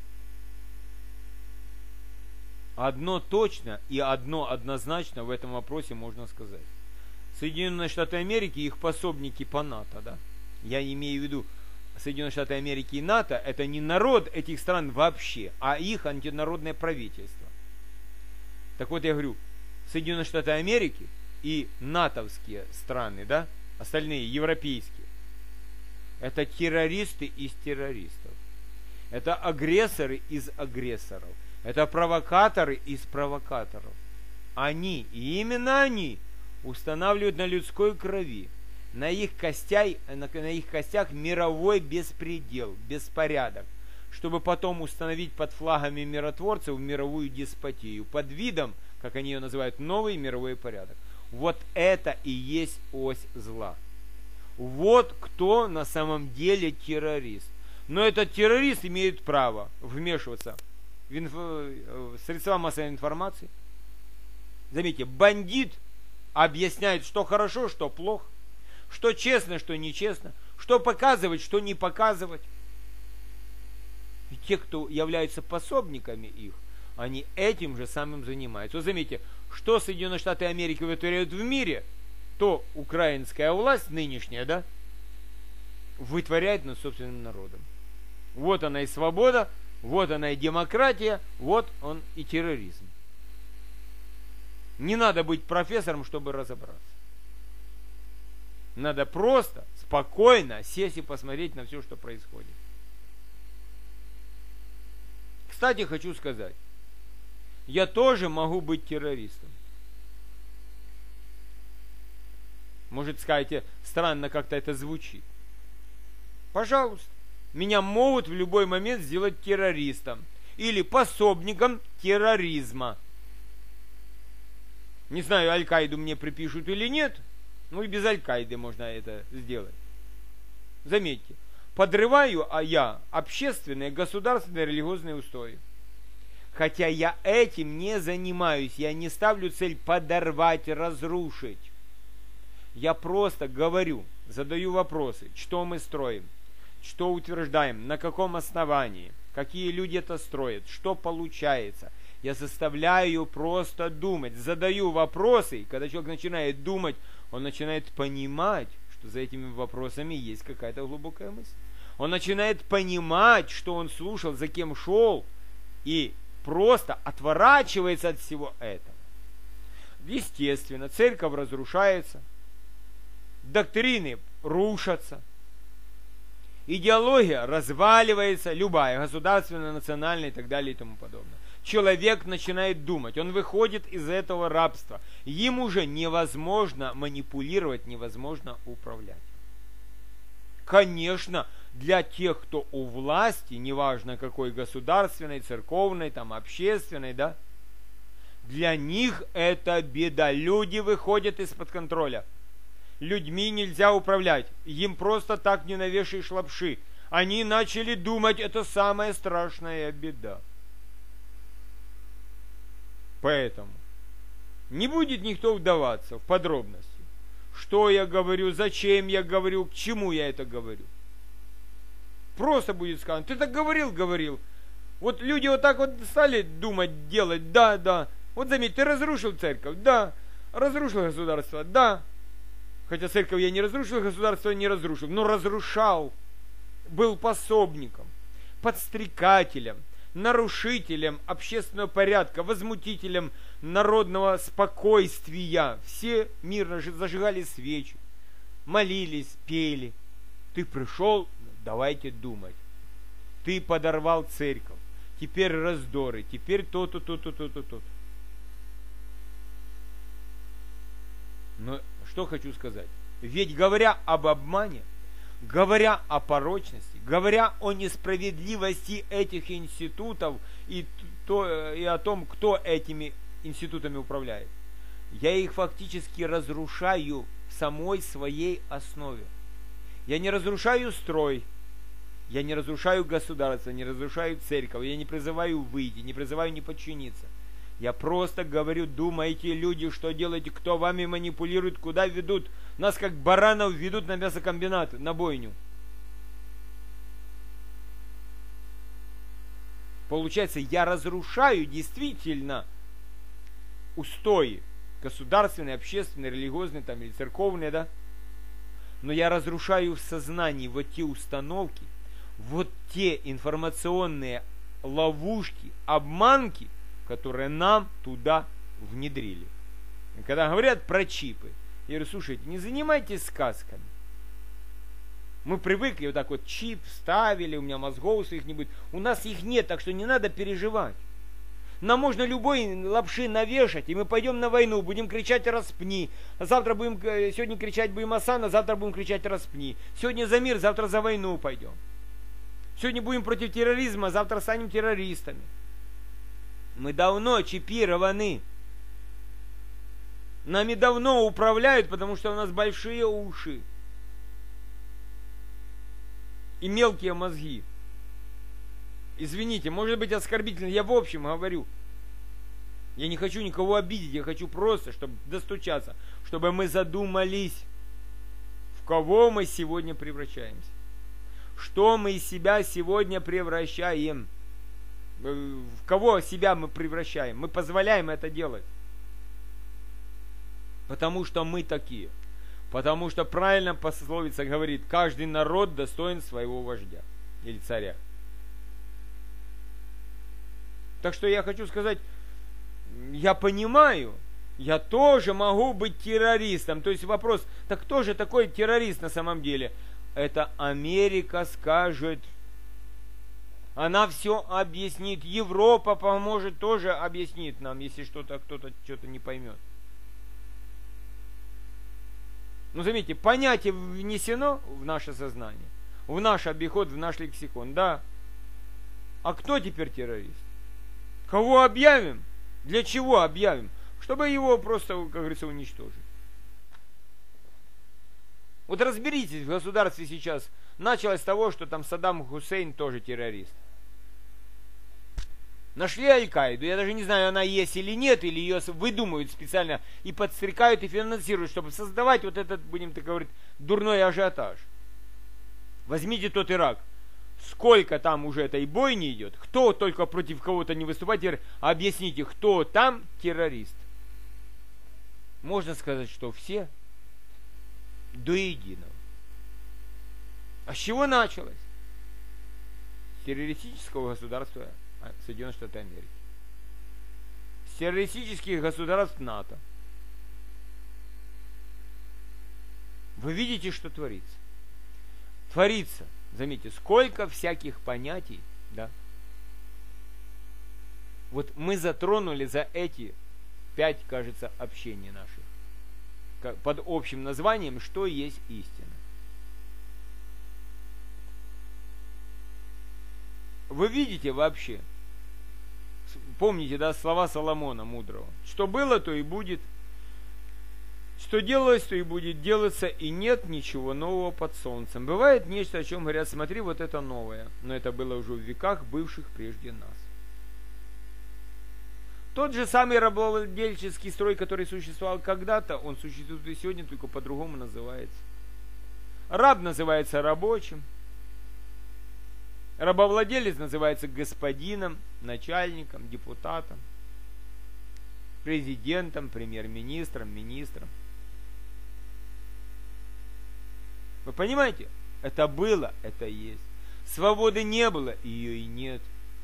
Одно точно и одно однозначно в этом вопросе можно сказать. Соединенные Штаты Америки и их пособники по НАТО, да? Я имею в виду Соединенные Штаты Америки и НАТО, это не народ этих стран вообще, а их антинародное правительство. Так вот я говорю, Соединенные Штаты Америки и натовские страны, да, остальные европейские, это террористы из террористов. Это агрессоры из агрессоров. Это провокаторы из провокаторов. Они, и именно они, устанавливают на людской крови, на их, костях, на, на их костях мировой беспредел, беспорядок, чтобы потом установить под флагами миротворцев мировую деспотию, под видом, как они ее называют, новый мировой порядок. Вот это и есть ось зла. Вот кто на самом деле террорист. Но этот террорист имеет право вмешиваться в инф... в средства массовой информации. Заметьте, бандит объясняет, что хорошо, что плохо, что честно, что нечестно, что показывать, что не показывать. И те, кто являются пособниками их, они этим же самым занимаются. Вот заметьте, что Соединенные Штаты Америки вытворяют в мире, то украинская власть нынешняя, да, вытворяет над собственным народом. Вот она и свобода, вот она и демократия, вот он и терроризм. Не надо быть профессором, чтобы разобраться. Надо просто, спокойно сесть и посмотреть на все, что происходит. Кстати, хочу сказать, я тоже могу быть террористом. Может, скажете, странно как-то это звучит. Пожалуйста, меня могут в любой момент сделать террористом или пособником терроризма. Не знаю, Аль-Каиду мне припишут или нет, ну и без Аль-Каиды можно это сделать. Заметьте, подрываю а я общественные, государственные, религиозные устои. Хотя я этим не занимаюсь, я не ставлю цель подорвать, разрушить. Я просто говорю, задаю вопросы, что мы строим, что утверждаем, на каком основании, какие люди это строят, что получается. Я заставляю просто думать, задаю вопросы, и когда человек начинает думать, он начинает понимать, что за этими вопросами есть какая-то глубокая мысль. Он начинает понимать, что он слушал, за кем шел, и просто отворачивается от всего этого. Естественно, церковь разрушается, доктрины рушатся, идеология разваливается, любая, государственная, национальная и так далее и тому подобное. Человек начинает думать, он выходит из этого рабства. Им уже невозможно манипулировать, невозможно управлять. Конечно, для тех, кто у власти, неважно какой, государственной, церковной, там, общественной, да, для них это беда. Люди выходят из-под контроля. Людьми нельзя управлять. Им просто так не навешаешь лапши. Они начали думать, это самая страшная беда. Поэтому не будет никто вдаваться в подробности. Что я говорю, зачем я говорю, к чему я это говорю. Просто будет сказано, ты так говорил, говорил. Вот люди вот так вот стали думать, делать, да, да. Вот заметь, ты разрушил церковь, да. Разрушил государство, да. Хотя церковь я не разрушил, государство не разрушил, но разрушал. Был пособником, подстрекателем, нарушителем общественного порядка, возмутителем народного спокойствия. Все мирно зажигали свечи, молились, пели. Ты пришел, давайте думать. Ты подорвал церковь, теперь раздоры, теперь то-то, то-то, то-то, то-то. Но что хочу сказать? Ведь говоря об обмане, говоря о порочности, говоря о несправедливости этих институтов и, то, и о том, кто этими институтами управляет, я их фактически разрушаю в самой своей основе. Я не разрушаю строй, я не разрушаю государство, не разрушаю церковь, я не призываю выйти, не призываю не подчиниться. Я просто говорю, думайте, люди, что делаете, кто вами манипулирует, куда ведут. Нас как баранов ведут на мясокомбинат, на бойню. Получается, я разрушаю действительно устои государственные, общественные, религиозные там, или церковные, да? Но я разрушаю в сознании вот те установки, вот те информационные ловушки, обманки, которые нам туда внедрили. И когда говорят про чипы, я говорю, слушайте, не занимайтесь сказками. Мы привыкли, вот так вот чип вставили, у меня мозгов своих не будет. У нас их нет, так что не надо переживать. Нам можно любой лапши навешать, и мы пойдем на войну, будем кричать «распни». Завтра будем, сегодня кричать будем «Асан», а завтра будем кричать «распни». Сегодня за мир, завтра за войну пойдем. Сегодня будем против терроризма, а завтра станем террористами. Мы давно чипированы. Нами давно управляют, потому что у нас большие уши и мелкие мозги. Извините, может быть оскорбительно, я в общем говорю. Я не хочу никого обидеть, я хочу просто, чтобы достучаться, чтобы мы задумались, в кого мы сегодня превращаемся. Что мы из себя сегодня превращаем. В кого себя мы превращаем. Мы позволяем это делать. Потому что мы такие. Потому что правильно пословица говорит, каждый народ достоин своего вождя или царя. Так что я хочу сказать, я понимаю, я тоже могу быть террористом. То есть вопрос, так кто же такой террорист на самом деле? Это Америка скажет. Она все объяснит. Европа поможет, тоже объяснит нам, если что-то кто-то что-то не поймет. Ну, заметьте, понятие внесено в наше сознание, в наш обиход, в наш лексикон, да. А кто теперь террорист? Кого объявим? Для чего объявим? Чтобы его просто, как говорится, уничтожить. Вот разберитесь, в государстве сейчас началось с того, что там Саддам Хусейн тоже террорист. Нашли Аль-Каиду, я даже не знаю, она есть или нет, или ее выдумывают специально и подстрекают и финансируют, чтобы создавать вот этот, будем так говорить, дурной ажиотаж. Возьмите тот Ирак. Сколько там уже этой бойни идет, кто только против кого-то не выступает, объясните, кто там террорист. Можно сказать, что все до единого. А с чего началось? С террористического государства Соединенных Штатов Америки. С террористических государств НАТО. Вы видите, что творится? Творится. Заметьте, сколько всяких понятий, да? Вот мы затронули за эти пять, кажется, общений наших под общим названием «Что есть истина?». Вы видите вообще, помните, да, слова Соломона мудрого, что было, то и будет, что делалось, то и будет делаться, и нет ничего нового под солнцем. Бывает нечто, о чем говорят, смотри, вот это новое, но это было уже в веках, бывших прежде нас. Тот же самый рабовладельческий строй, который существовал когда-то, он существует и сегодня, только по-другому называется. Раб называется рабочим, рабовладелец называется господином, начальником, депутатом, президентом, премьер-министром, министром. Вы понимаете? Это было, это есть. Свободы не было, ее и нет.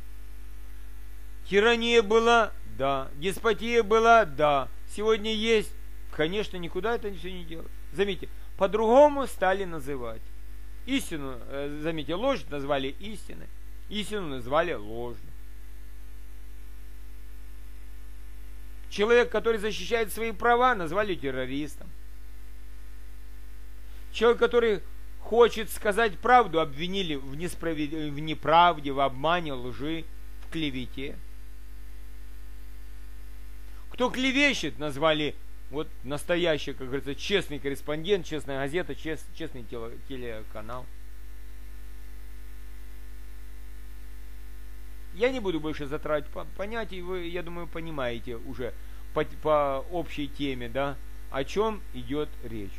Тирания была, да. Деспотия была, да. Сегодня есть. Конечно, никуда это все не делать. Заметьте, по-другому стали называть. Истину, заметьте, ложь назвали истиной. Истину назвали ложью. Человек, который защищает свои права, назвали террористом. Человек, который хочет сказать правду, обвинили в, несправед... в неправде, в обмане, лжи, в клевете. Кто клевещет, назвали вот настоящий, как говорится, честный корреспондент, честная газета, чест... честный теле... телеканал. Я не буду больше затрагивать понятий, вы, я думаю, понимаете уже по, по общей теме, да, о чем идет речь.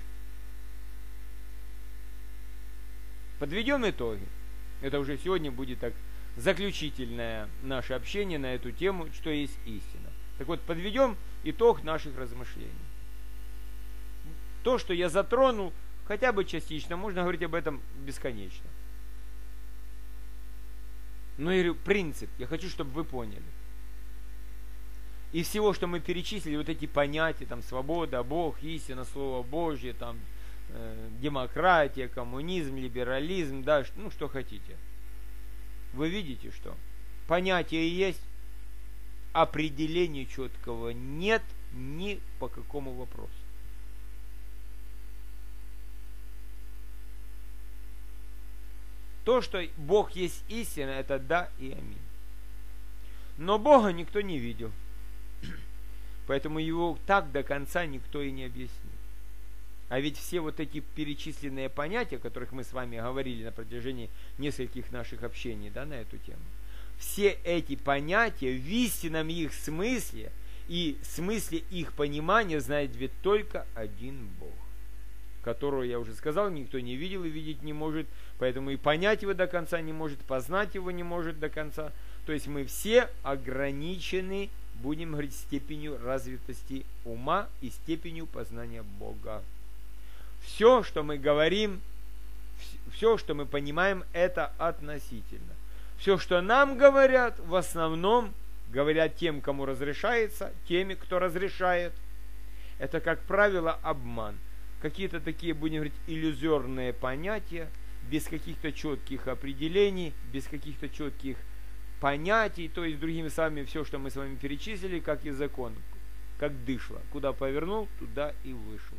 Подведем итоги. Это уже сегодня будет так заключительное наше общение на эту тему, что есть истина. Так вот, подведем итог наших размышлений. То, что я затронул, хотя бы частично, можно говорить об этом бесконечно. Но я говорю, принцип, я хочу, чтобы вы поняли. Из всего, что мы перечислили, вот эти понятия, там, свобода, Бог, истина, Слово Божье, там, э, демократия, коммунизм, либерализм, да, ну, что хотите. Вы видите, что понятия есть, определения четкого нет ни по какому вопросу. То, что Бог есть истина, это да и аминь. Но Бога никто не видел. Поэтому его так до конца никто и не объяснит. А ведь все вот эти перечисленные понятия, о которых мы с вами говорили на протяжении нескольких наших общений, да, на эту тему, все эти понятия в истинном их смысле и смысле их понимания знает ведь только один Бог, которого, я уже сказал, никто не видел и видеть не может, поэтому и понять его до конца не может, познать его не может до конца. То есть мы все ограничены, будем говорить, степенью развитости ума и степенью познания Бога. Все, что мы говорим, все, что мы понимаем, это относительно. Все, что нам говорят, в основном говорят тем, кому разрешается, теми, кто разрешает. Это, как правило, обман. Какие-то такие, будем говорить, иллюзорные понятия, без каких-то четких определений, без каких-то четких понятий, то есть, другими словами, все, что мы с вами перечислили, как и закон, как дышло. Куда повернул, туда и вышло.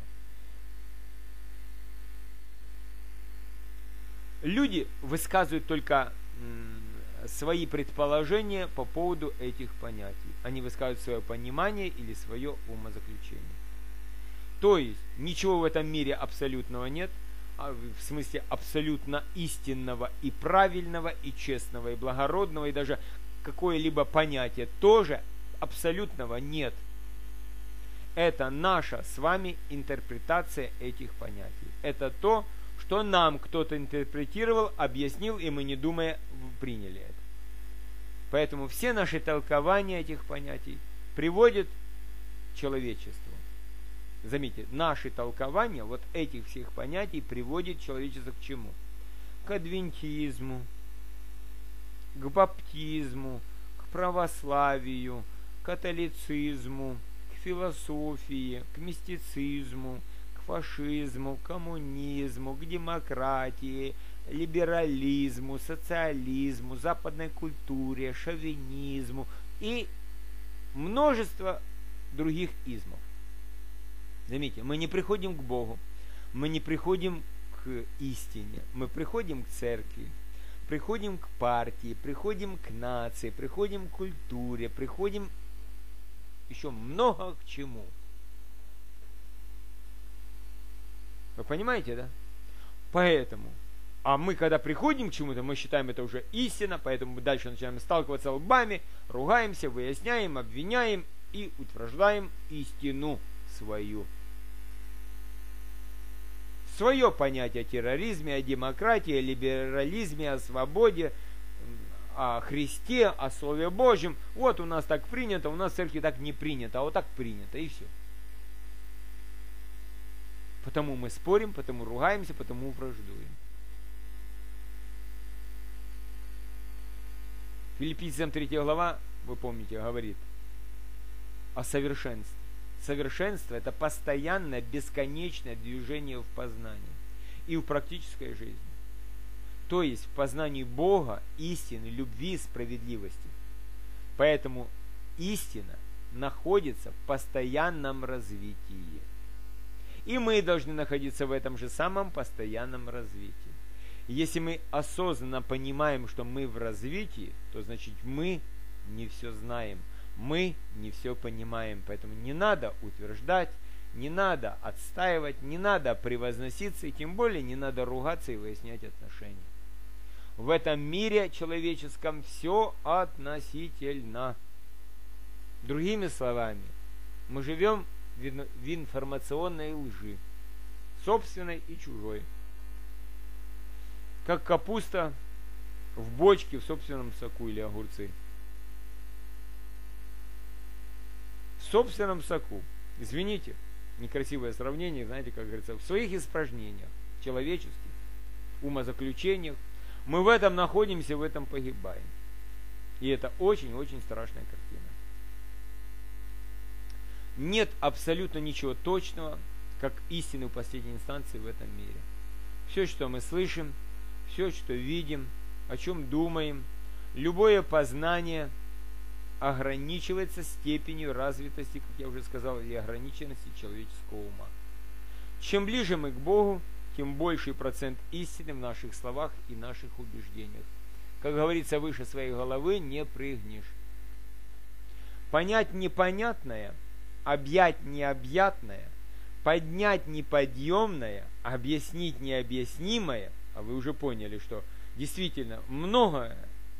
Люди высказывают только м, свои предположения по поводу этих понятий. Они высказывают свое понимание или свое умозаключение. То есть, ничего в этом мире абсолютного нет, в смысле абсолютно истинного и правильного, и честного, и благородного, и даже какое-либо понятие тоже абсолютного нет. Это наша с вами интерпретация этих понятий. Это то, что нам кто-то интерпретировал, объяснил, и мы, не думая, приняли это. Поэтому все наши толкования этих понятий приводят к человечеству. Заметьте, наши толкования вот этих всех понятий приводит человечество к чему? К адвентизму, к баптизму, к православию, к католицизму, к философии, к мистицизму, к фашизму, к коммунизму, к демократии, либерализму, социализму, западной культуре, шовинизму и множество других измов. Заметьте, мы не приходим к Богу, мы не приходим к истине, мы приходим к церкви, приходим к партии, приходим к нации, приходим к культуре, приходим еще много к чему. Вы понимаете, да? Поэтому, а мы когда приходим к чему-то, мы считаем это уже истина, поэтому мы дальше начинаем сталкиваться лбами, ругаемся, выясняем, обвиняем и утверждаем истину свою. Свое понятие о терроризме, о демократии, о либерализме, о свободе, о Христе, о Слове Божьем. Вот у нас так принято, у нас в церкви так не принято, а вот так принято, и все. Потому мы спорим, потому ругаемся, потому враждуем. Филиппийцам третья глава, вы помните, говорит о совершенстве. Совершенство – это постоянное, бесконечное движение в познании и в практической жизни. То есть в познании Бога, истины, любви, справедливости. Поэтому истина находится в постоянном развитии. И мы должны находиться в этом же самом постоянном развитии. Если мы осознанно понимаем, что мы в развитии, то значит мы не все знаем. Мы не все понимаем, поэтому не надо утверждать, не надо отстаивать, не надо превозноситься, и тем более не надо ругаться и выяснять отношения. В этом мире человеческом все относительно. Другими словами, мы живем в информационной лжи, собственной и чужой. Как капуста в бочке в собственном соку или огурцы. В собственном соку. Извините, некрасивое сравнение, знаете, как говорится, в своих испражнениях человеческих, умозаключениях, мы в этом находимся, в этом погибаем. И это очень-очень страшная картина. Нет абсолютно ничего точного, как истины в последней инстанции в этом мире. Все, что мы слышим, все, что видим, о чем думаем, любое познание ограничивается степенью развитости, как я уже сказал, и ограниченности человеческого ума. Чем ближе мы к Богу, тем больший процент истины в наших словах и наших убеждениях. Как говорится, выше своей головы не прыгнешь. Понять непонятное, объять необъятное, поднять неподъемное, объяснить необъяснимое, а вы уже поняли, что действительно многое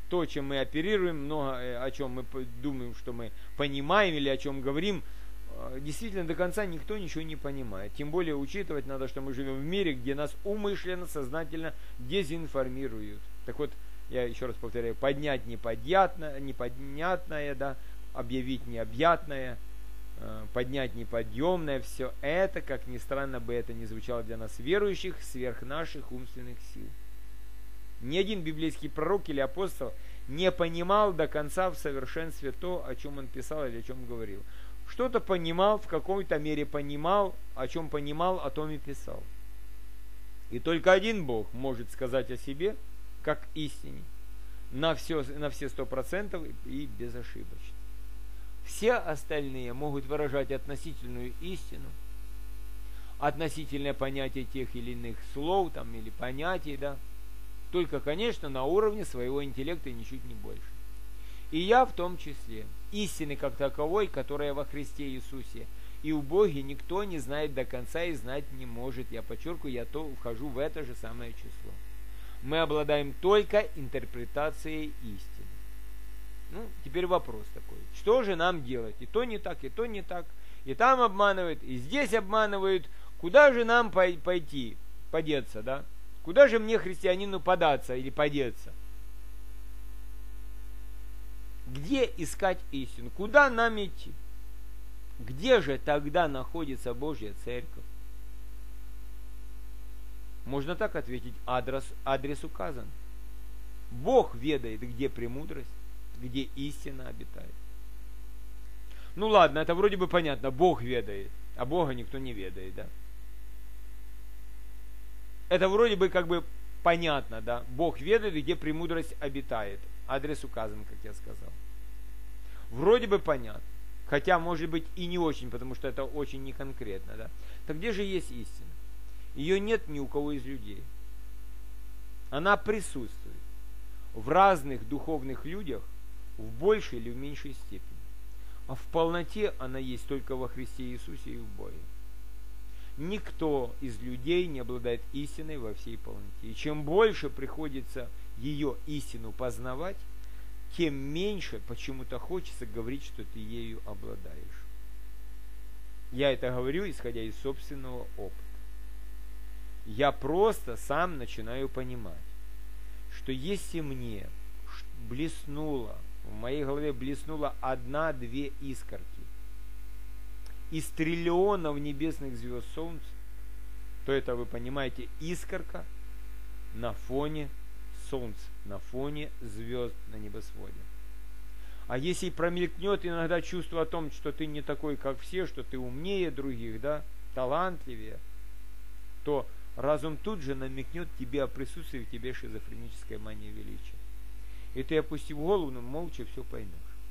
то, чем мы оперируем, много о чем мы думаем, что мы понимаем или о чем говорим, действительно до конца никто ничего не понимает. Тем более учитывать надо, что мы живем в мире, где нас умышленно, сознательно дезинформируют. Так вот, я еще раз повторяю, поднять неподъятное, неподнятное, да, объявить необъятное, поднять неподъемное, все это, как ни странно бы это ни звучало для нас верующих, сверх наших умственных сил. Ни один библейский пророк или апостол не понимал до конца в совершенстве то, о чем он писал или о чем говорил. Что-то понимал, в какой-то мере понимал, о чем понимал, о том и писал. И только один Бог может сказать о себе, как истине, на все, на все сто процентов и безошибочно. Все остальные могут выражать относительную истину, относительное понятие тех или иных слов там, или понятий, да, только, конечно, на уровне своего интеллекта и ничуть не больше. И я в том числе. Истины как таковой, которая во Христе Иисусе и в Боге, никто не знает до конца и знать не может. Я подчеркиваю, я то вхожу в это же самое число. Мы обладаем только интерпретацией истины. Ну, теперь вопрос такой. Что же нам делать? И то не так, и то не так. И там обманывают, и здесь обманывают. Куда же нам пойти, подеться, да? Куда же мне, христианину, податься или подеться? Где искать истину? Куда нам идти? Где же тогда находится Божья Церковь? Можно так ответить, адрес, адрес указан. Бог ведает, где премудрость, где истина обитает. Ну ладно, это вроде бы понятно, Бог ведает, а Бога никто не ведает, да? Это вроде бы как бы понятно, да? Бог ведает, где премудрость обитает. Адрес указан, как я сказал. Вроде бы понятно. Хотя, может быть, и не очень, потому что это очень неконкретно, да? Так где же есть истина? Ее нет ни у кого из людей. Она присутствует в разных духовных людях в большей или в меньшей степени. А в полноте она есть только во Христе Иисусе и в Боге. Никто из людей не обладает истиной во всей полноте. И чем больше приходится ее истину познавать, тем меньше почему-то хочется говорить, что ты ею обладаешь. Я это говорю, исходя из собственного опыта. Я просто сам начинаю понимать, что если мне блеснула, в моей голове блеснула одна-две искорки из триллионов небесных звезд Солнца, то это, вы понимаете, искорка на фоне Солнца, на фоне звезд на небосводе. А если промелькнет иногда чувство о том, что ты не такой, как все, что ты умнее других, да, талантливее, то разум тут же намекнет тебе о присутствии в тебе шизофренической мании величия. И ты, опустив голову, ну, молча все поймешь.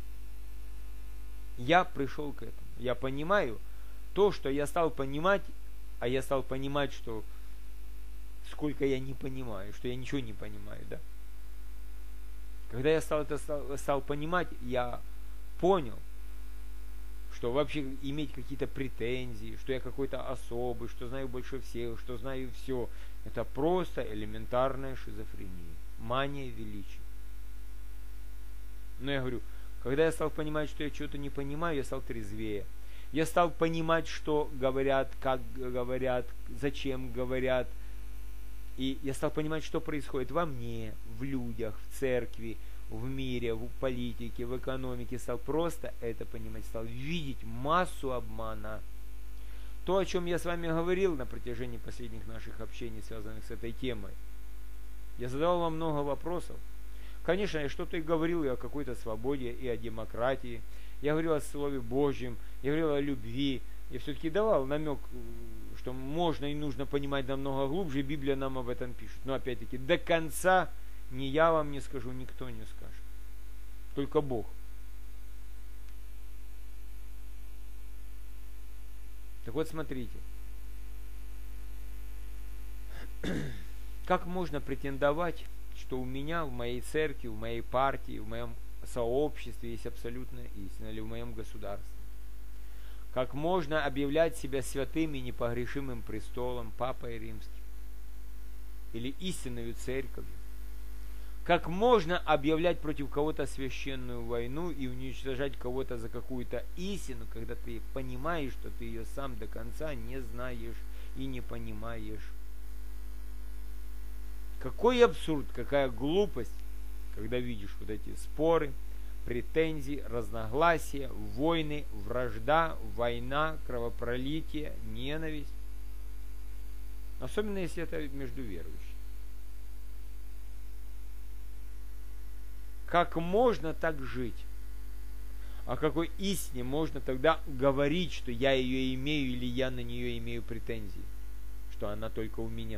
Я пришел к этому. Я понимаю то, что я стал понимать, а я стал понимать, что сколько я не понимаю, что я ничего не понимаю, да. Когда я стал это стал, стал понимать, я понял, что вообще иметь какие-то претензии, что я какой-то особый, что знаю больше всех, что знаю все, это просто элементарная шизофрения, мания величия. Но я говорю, когда я стал понимать, что я чего-то не понимаю, я стал трезвее. Я стал понимать, что говорят, как говорят, зачем говорят. И я стал понимать, что происходит во мне, в людях, в церкви, в мире, в политике, в экономике. Стал просто это понимать, стал видеть массу обмана. То, о чем я с вами говорил на протяжении последних наших общений, связанных с этой темой. Я задавал вам много вопросов. Конечно, я что-то и говорил и о какой-то свободе, и о демократии. Я говорил о Слове Божьем, я говорил о любви. Я все-таки давал намек, что можно и нужно понимать намного глубже, и Библия нам об этом пишет. Но опять-таки, до конца ни я вам не скажу, никто не скажет. Только Бог. Так вот, смотрите. Как можно претендовать, что у меня, в моей церкви, в моей партии, в моем сообществе есть абсолютная истина, или в моем государстве? Как можно объявлять себя святым и непогрешимым престолом, Папой Римским, или истинную церковью? Как можно объявлять против кого-то священную войну и уничтожать кого-то за какую-то истину, когда ты понимаешь, что ты ее сам до конца не знаешь и не понимаешь? Какой абсурд, какая глупость, когда видишь вот эти споры, претензии, разногласия, войны, вражда, война, кровопролитие, ненависть. Особенно если это между верующими. Как можно так жить? О какой истине можно тогда говорить, что я ее имею или я на нее имею претензии? Что она только у меня?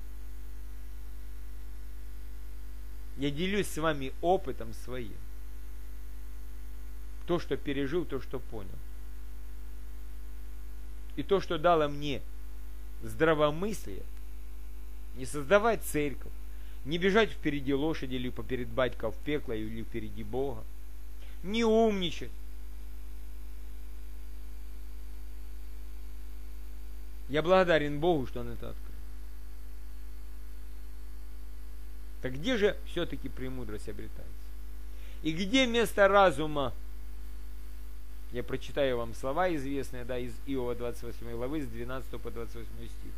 Я делюсь с вами опытом своим. То, что пережил, то, что понял. И то, что дало мне здравомыслие, не создавать церковь, не бежать впереди лошади или поперед батька в пекло или впереди Бога, не умничать. Я благодарен Богу, что Он это открыл. Так где же все-таки премудрость обретается? И где место разума? Я прочитаю вам слова известные, да, из Иова двадцать восьмой главы, с двенадцатого по двадцать восьмой стих.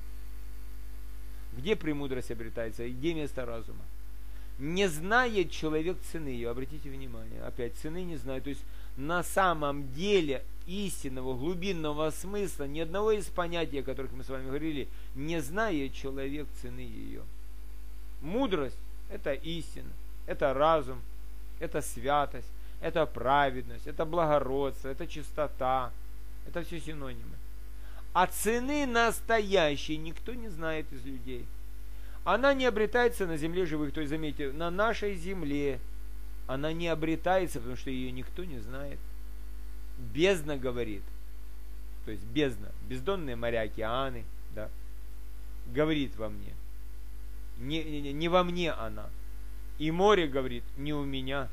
Где премудрость обретается и где место разума? Не знает человек цены ее. Обратите внимание, опять цены не знает. То есть на самом деле истинного, глубинного смысла, ни одного из понятий, о которых мы с вами говорили, не знает человек цены ее. Мудрость – это истина, это разум, это святость, это праведность, это благородство, это чистота. Это все синонимы. А цены настоящей никто не знает из людей. Она не обретается на земле живых. То есть, заметьте, на нашей земле она не обретается, потому что ее никто не знает. Бездна говорит. То есть бездна, бездонные моря, океаны, да, говорит во мне. Не, не, не во мне она. И море говорит, не у меня.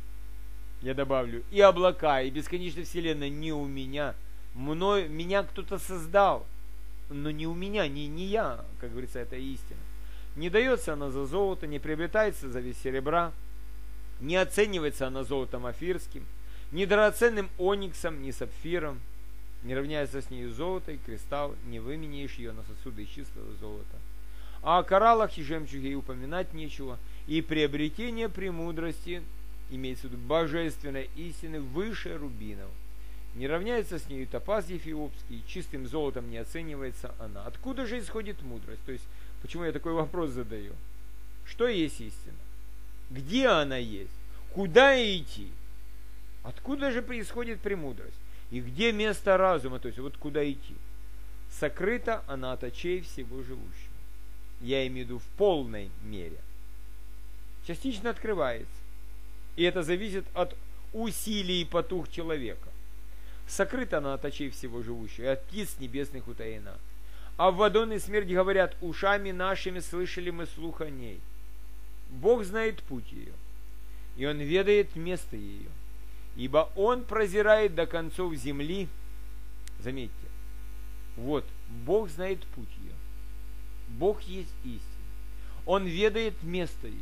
Я добавлю, и облака, и бесконечная вселенная не у меня. Мной, меня кто-то создал, но не у меня, не, не я, как говорится, это истина. Не дается она за золото, не приобретается за вес серебра, не оценивается она золотом афирским, ни драгоценным ониксом, ни сапфиром, не равняется с нею золото и кристалл, не выменяешь ее на сосуды из чистого золота. А о кораллах и жемчуге и упоминать нечего, и приобретение премудрости, имеется в виду божественной истины, выше рубинов. Не равняется с нею топаз эфиопский, чистым золотом не оценивается она. Откуда же исходит мудрость? То есть, почему я такой вопрос задаю? Что есть истина? Где она есть? Куда идти? Откуда же происходит премудрость? И где место разума? То есть, вот куда идти? Сокрыта она от очей всего живущего. Я имею в виду в полной мере. Частично открывается. И это зависит от усилий и потуг человека. Сокрыта она от очей всего живущего, и от птиц небесных утаена. А в Адон и смерть говорят, ушами нашими слышали мы слух о ней. Бог знает путь ее, и Он ведает место ее. Ибо Он прозирает до концов земли. Заметьте, вот, Бог знает путь ее. Бог есть истина. Он ведает место ее.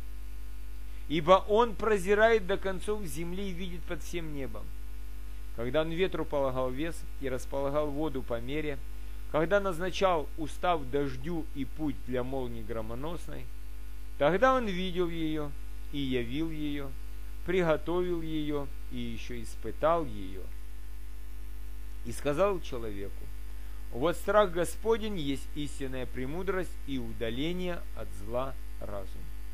Ибо Он прозирает до концов земли и видит под всем небом. Когда Он ветру полагал вес и располагал воду по мере, когда назначал устав дождю и путь для молнии громоносной, тогда Он видел ее и явил ее, приготовил ее и еще испытал ее. И сказал человеку, вот страх Господень есть истинная премудрость и удаление от зла разума.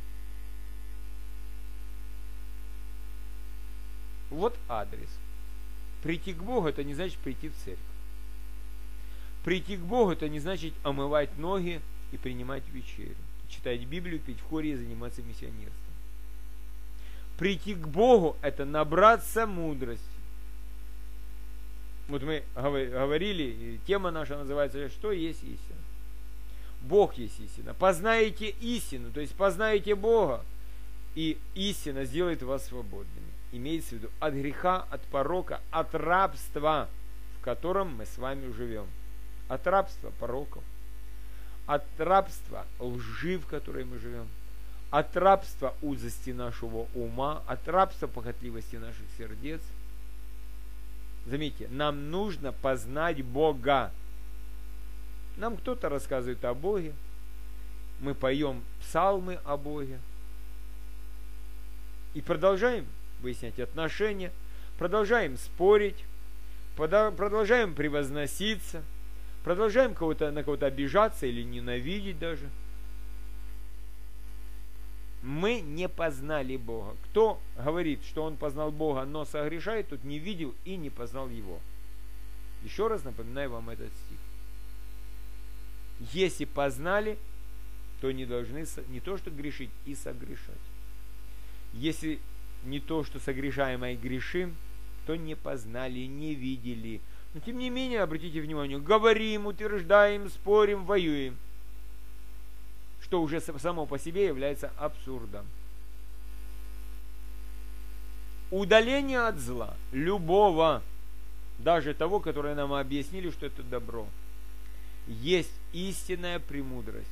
Вот адрес. Прийти к Богу, это не значит прийти в церковь. Прийти к Богу, это не значит омывать ноги и принимать вечерю. Читать Библию, пить в хоре и заниматься миссионерством. Прийти к Богу, это набраться мудрости. Вот мы говорили, тема наша называется «Что есть истина?». Бог есть истина. Познаете истину, то есть познаете Бога, и истина сделает вас свободными. Имеется в виду от греха, от порока, от рабства, в котором мы с вами живем. От рабства пороков, от рабства лжи, в которой мы живем, от рабства узости нашего ума, от рабства похотливости наших сердец. Заметьте, нам нужно познать Бога. Нам кто-то рассказывает о Боге, мы поем псалмы о Боге и продолжаем выяснять отношения, продолжаем спорить, продолжаем превозноситься, продолжаем кого-то, на кого-то обижаться или ненавидеть даже. Мы не познали Бога. Кто говорит, что он познал Бога, но согрешает, тот не видел и не познал Его. Еще раз напоминаю вам этот стих. Если познали, то не должны не то что грешить, и согрешать. Если не то, что согрешаем, а и грешим, то не познали, не видели. Но тем не менее, обратите внимание, говорим, утверждаем, спорим, воюем. Что уже само по себе является абсурдом. Удаление от зла, любого, даже того, которое нам объяснили, что это добро, есть истинная премудрость.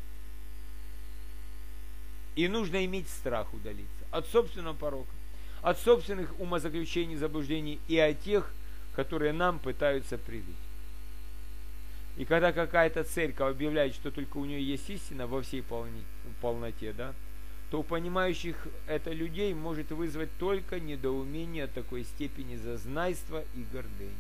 И нужно иметь страх удалиться от собственного порока, от собственных умозаключений, заблуждений и от тех, которые нам пытаются привить. И когда какая-то церковь объявляет, что только у нее есть истина во всей полноте, да, то у понимающих это людей может вызвать только недоумение такой степени зазнайства и гордыни.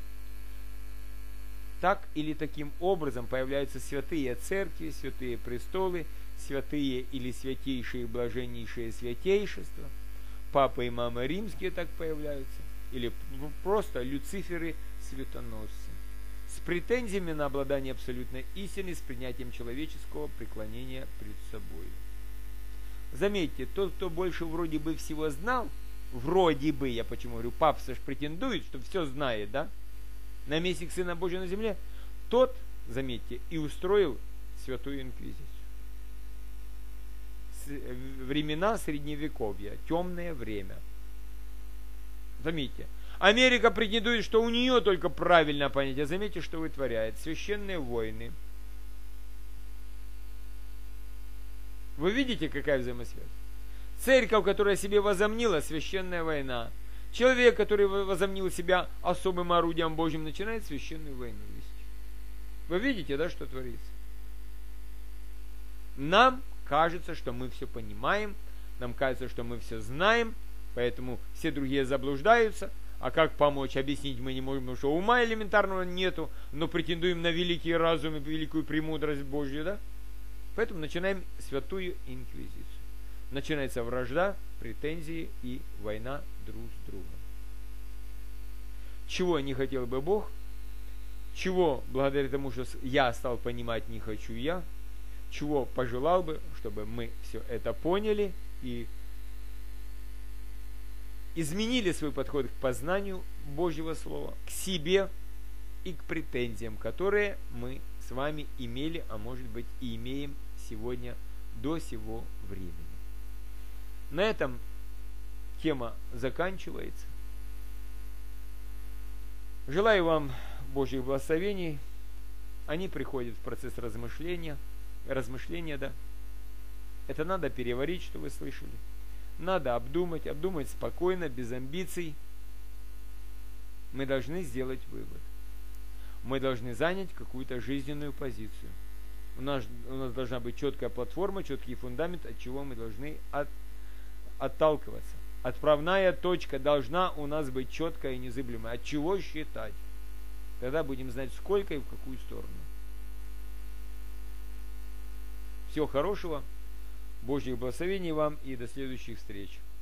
Так или таким образом появляются святые церкви, святые престолы, святые или святейшие, блаженнейшие святейшества, папы и мамы римские так появляются, или просто люциферы светоносцы, с претензиями на обладание абсолютной истиной, с принятием человеческого преклонения пред собой. Заметьте, тот, кто больше вроде бы всего знал, вроде бы, я почему говорю, папа ж претендует, что все знает, да, наместник Сына Божьего на земле, тот, заметьте, и устроил святую инквизицию. Времена Средневековья, темное время. Заметьте, Америка претендует, что у нее только правильное понятие. Заметьте, что вытворяет. Священные войны. Вы видите, какая взаимосвязь? Церковь, которая себе возомнила, священная война. Человек, который возомнил себя особым орудием Божьим, начинает священную войну вести. Вы видите, да, что творится? Нам кажется, что мы все понимаем, нам кажется, что мы все знаем, поэтому все другие заблуждаются. А как помочь, объяснить мы не можем, потому что ума элементарного нету, но претендуем на великий разум и великую премудрость Божью, да? Поэтому начинаем святую инквизицию. Начинается вражда, претензии и война друг с другом. Чего не хотел бы Бог? Чего, благодаря тому, что я стал понимать, не хочу я? Чего пожелал бы, чтобы мы все это поняли и изменили свой подход к познанию Божьего Слова, к себе и к претензиям, которые мы с вами имели, а может быть и имеем сегодня до сего времени. На этом тема заканчивается. Желаю вам Божьих благословений. Они приходят в процесс размышления. Размышления, да. Это надо переварить, что вы слышали. Надо обдумать, обдумать спокойно, без амбиций. Мы должны сделать вывод. Мы должны занять какую-то жизненную позицию. У нас, у нас должна быть четкая платформа, четкий фундамент, от чего мы должны от, отталкиваться. Отправная точка должна у нас быть четкая и незыблемая. От чего считать? Тогда будем знать, сколько и в какую сторону. Всего хорошего, Божьих благословений вам и до следующих встреч.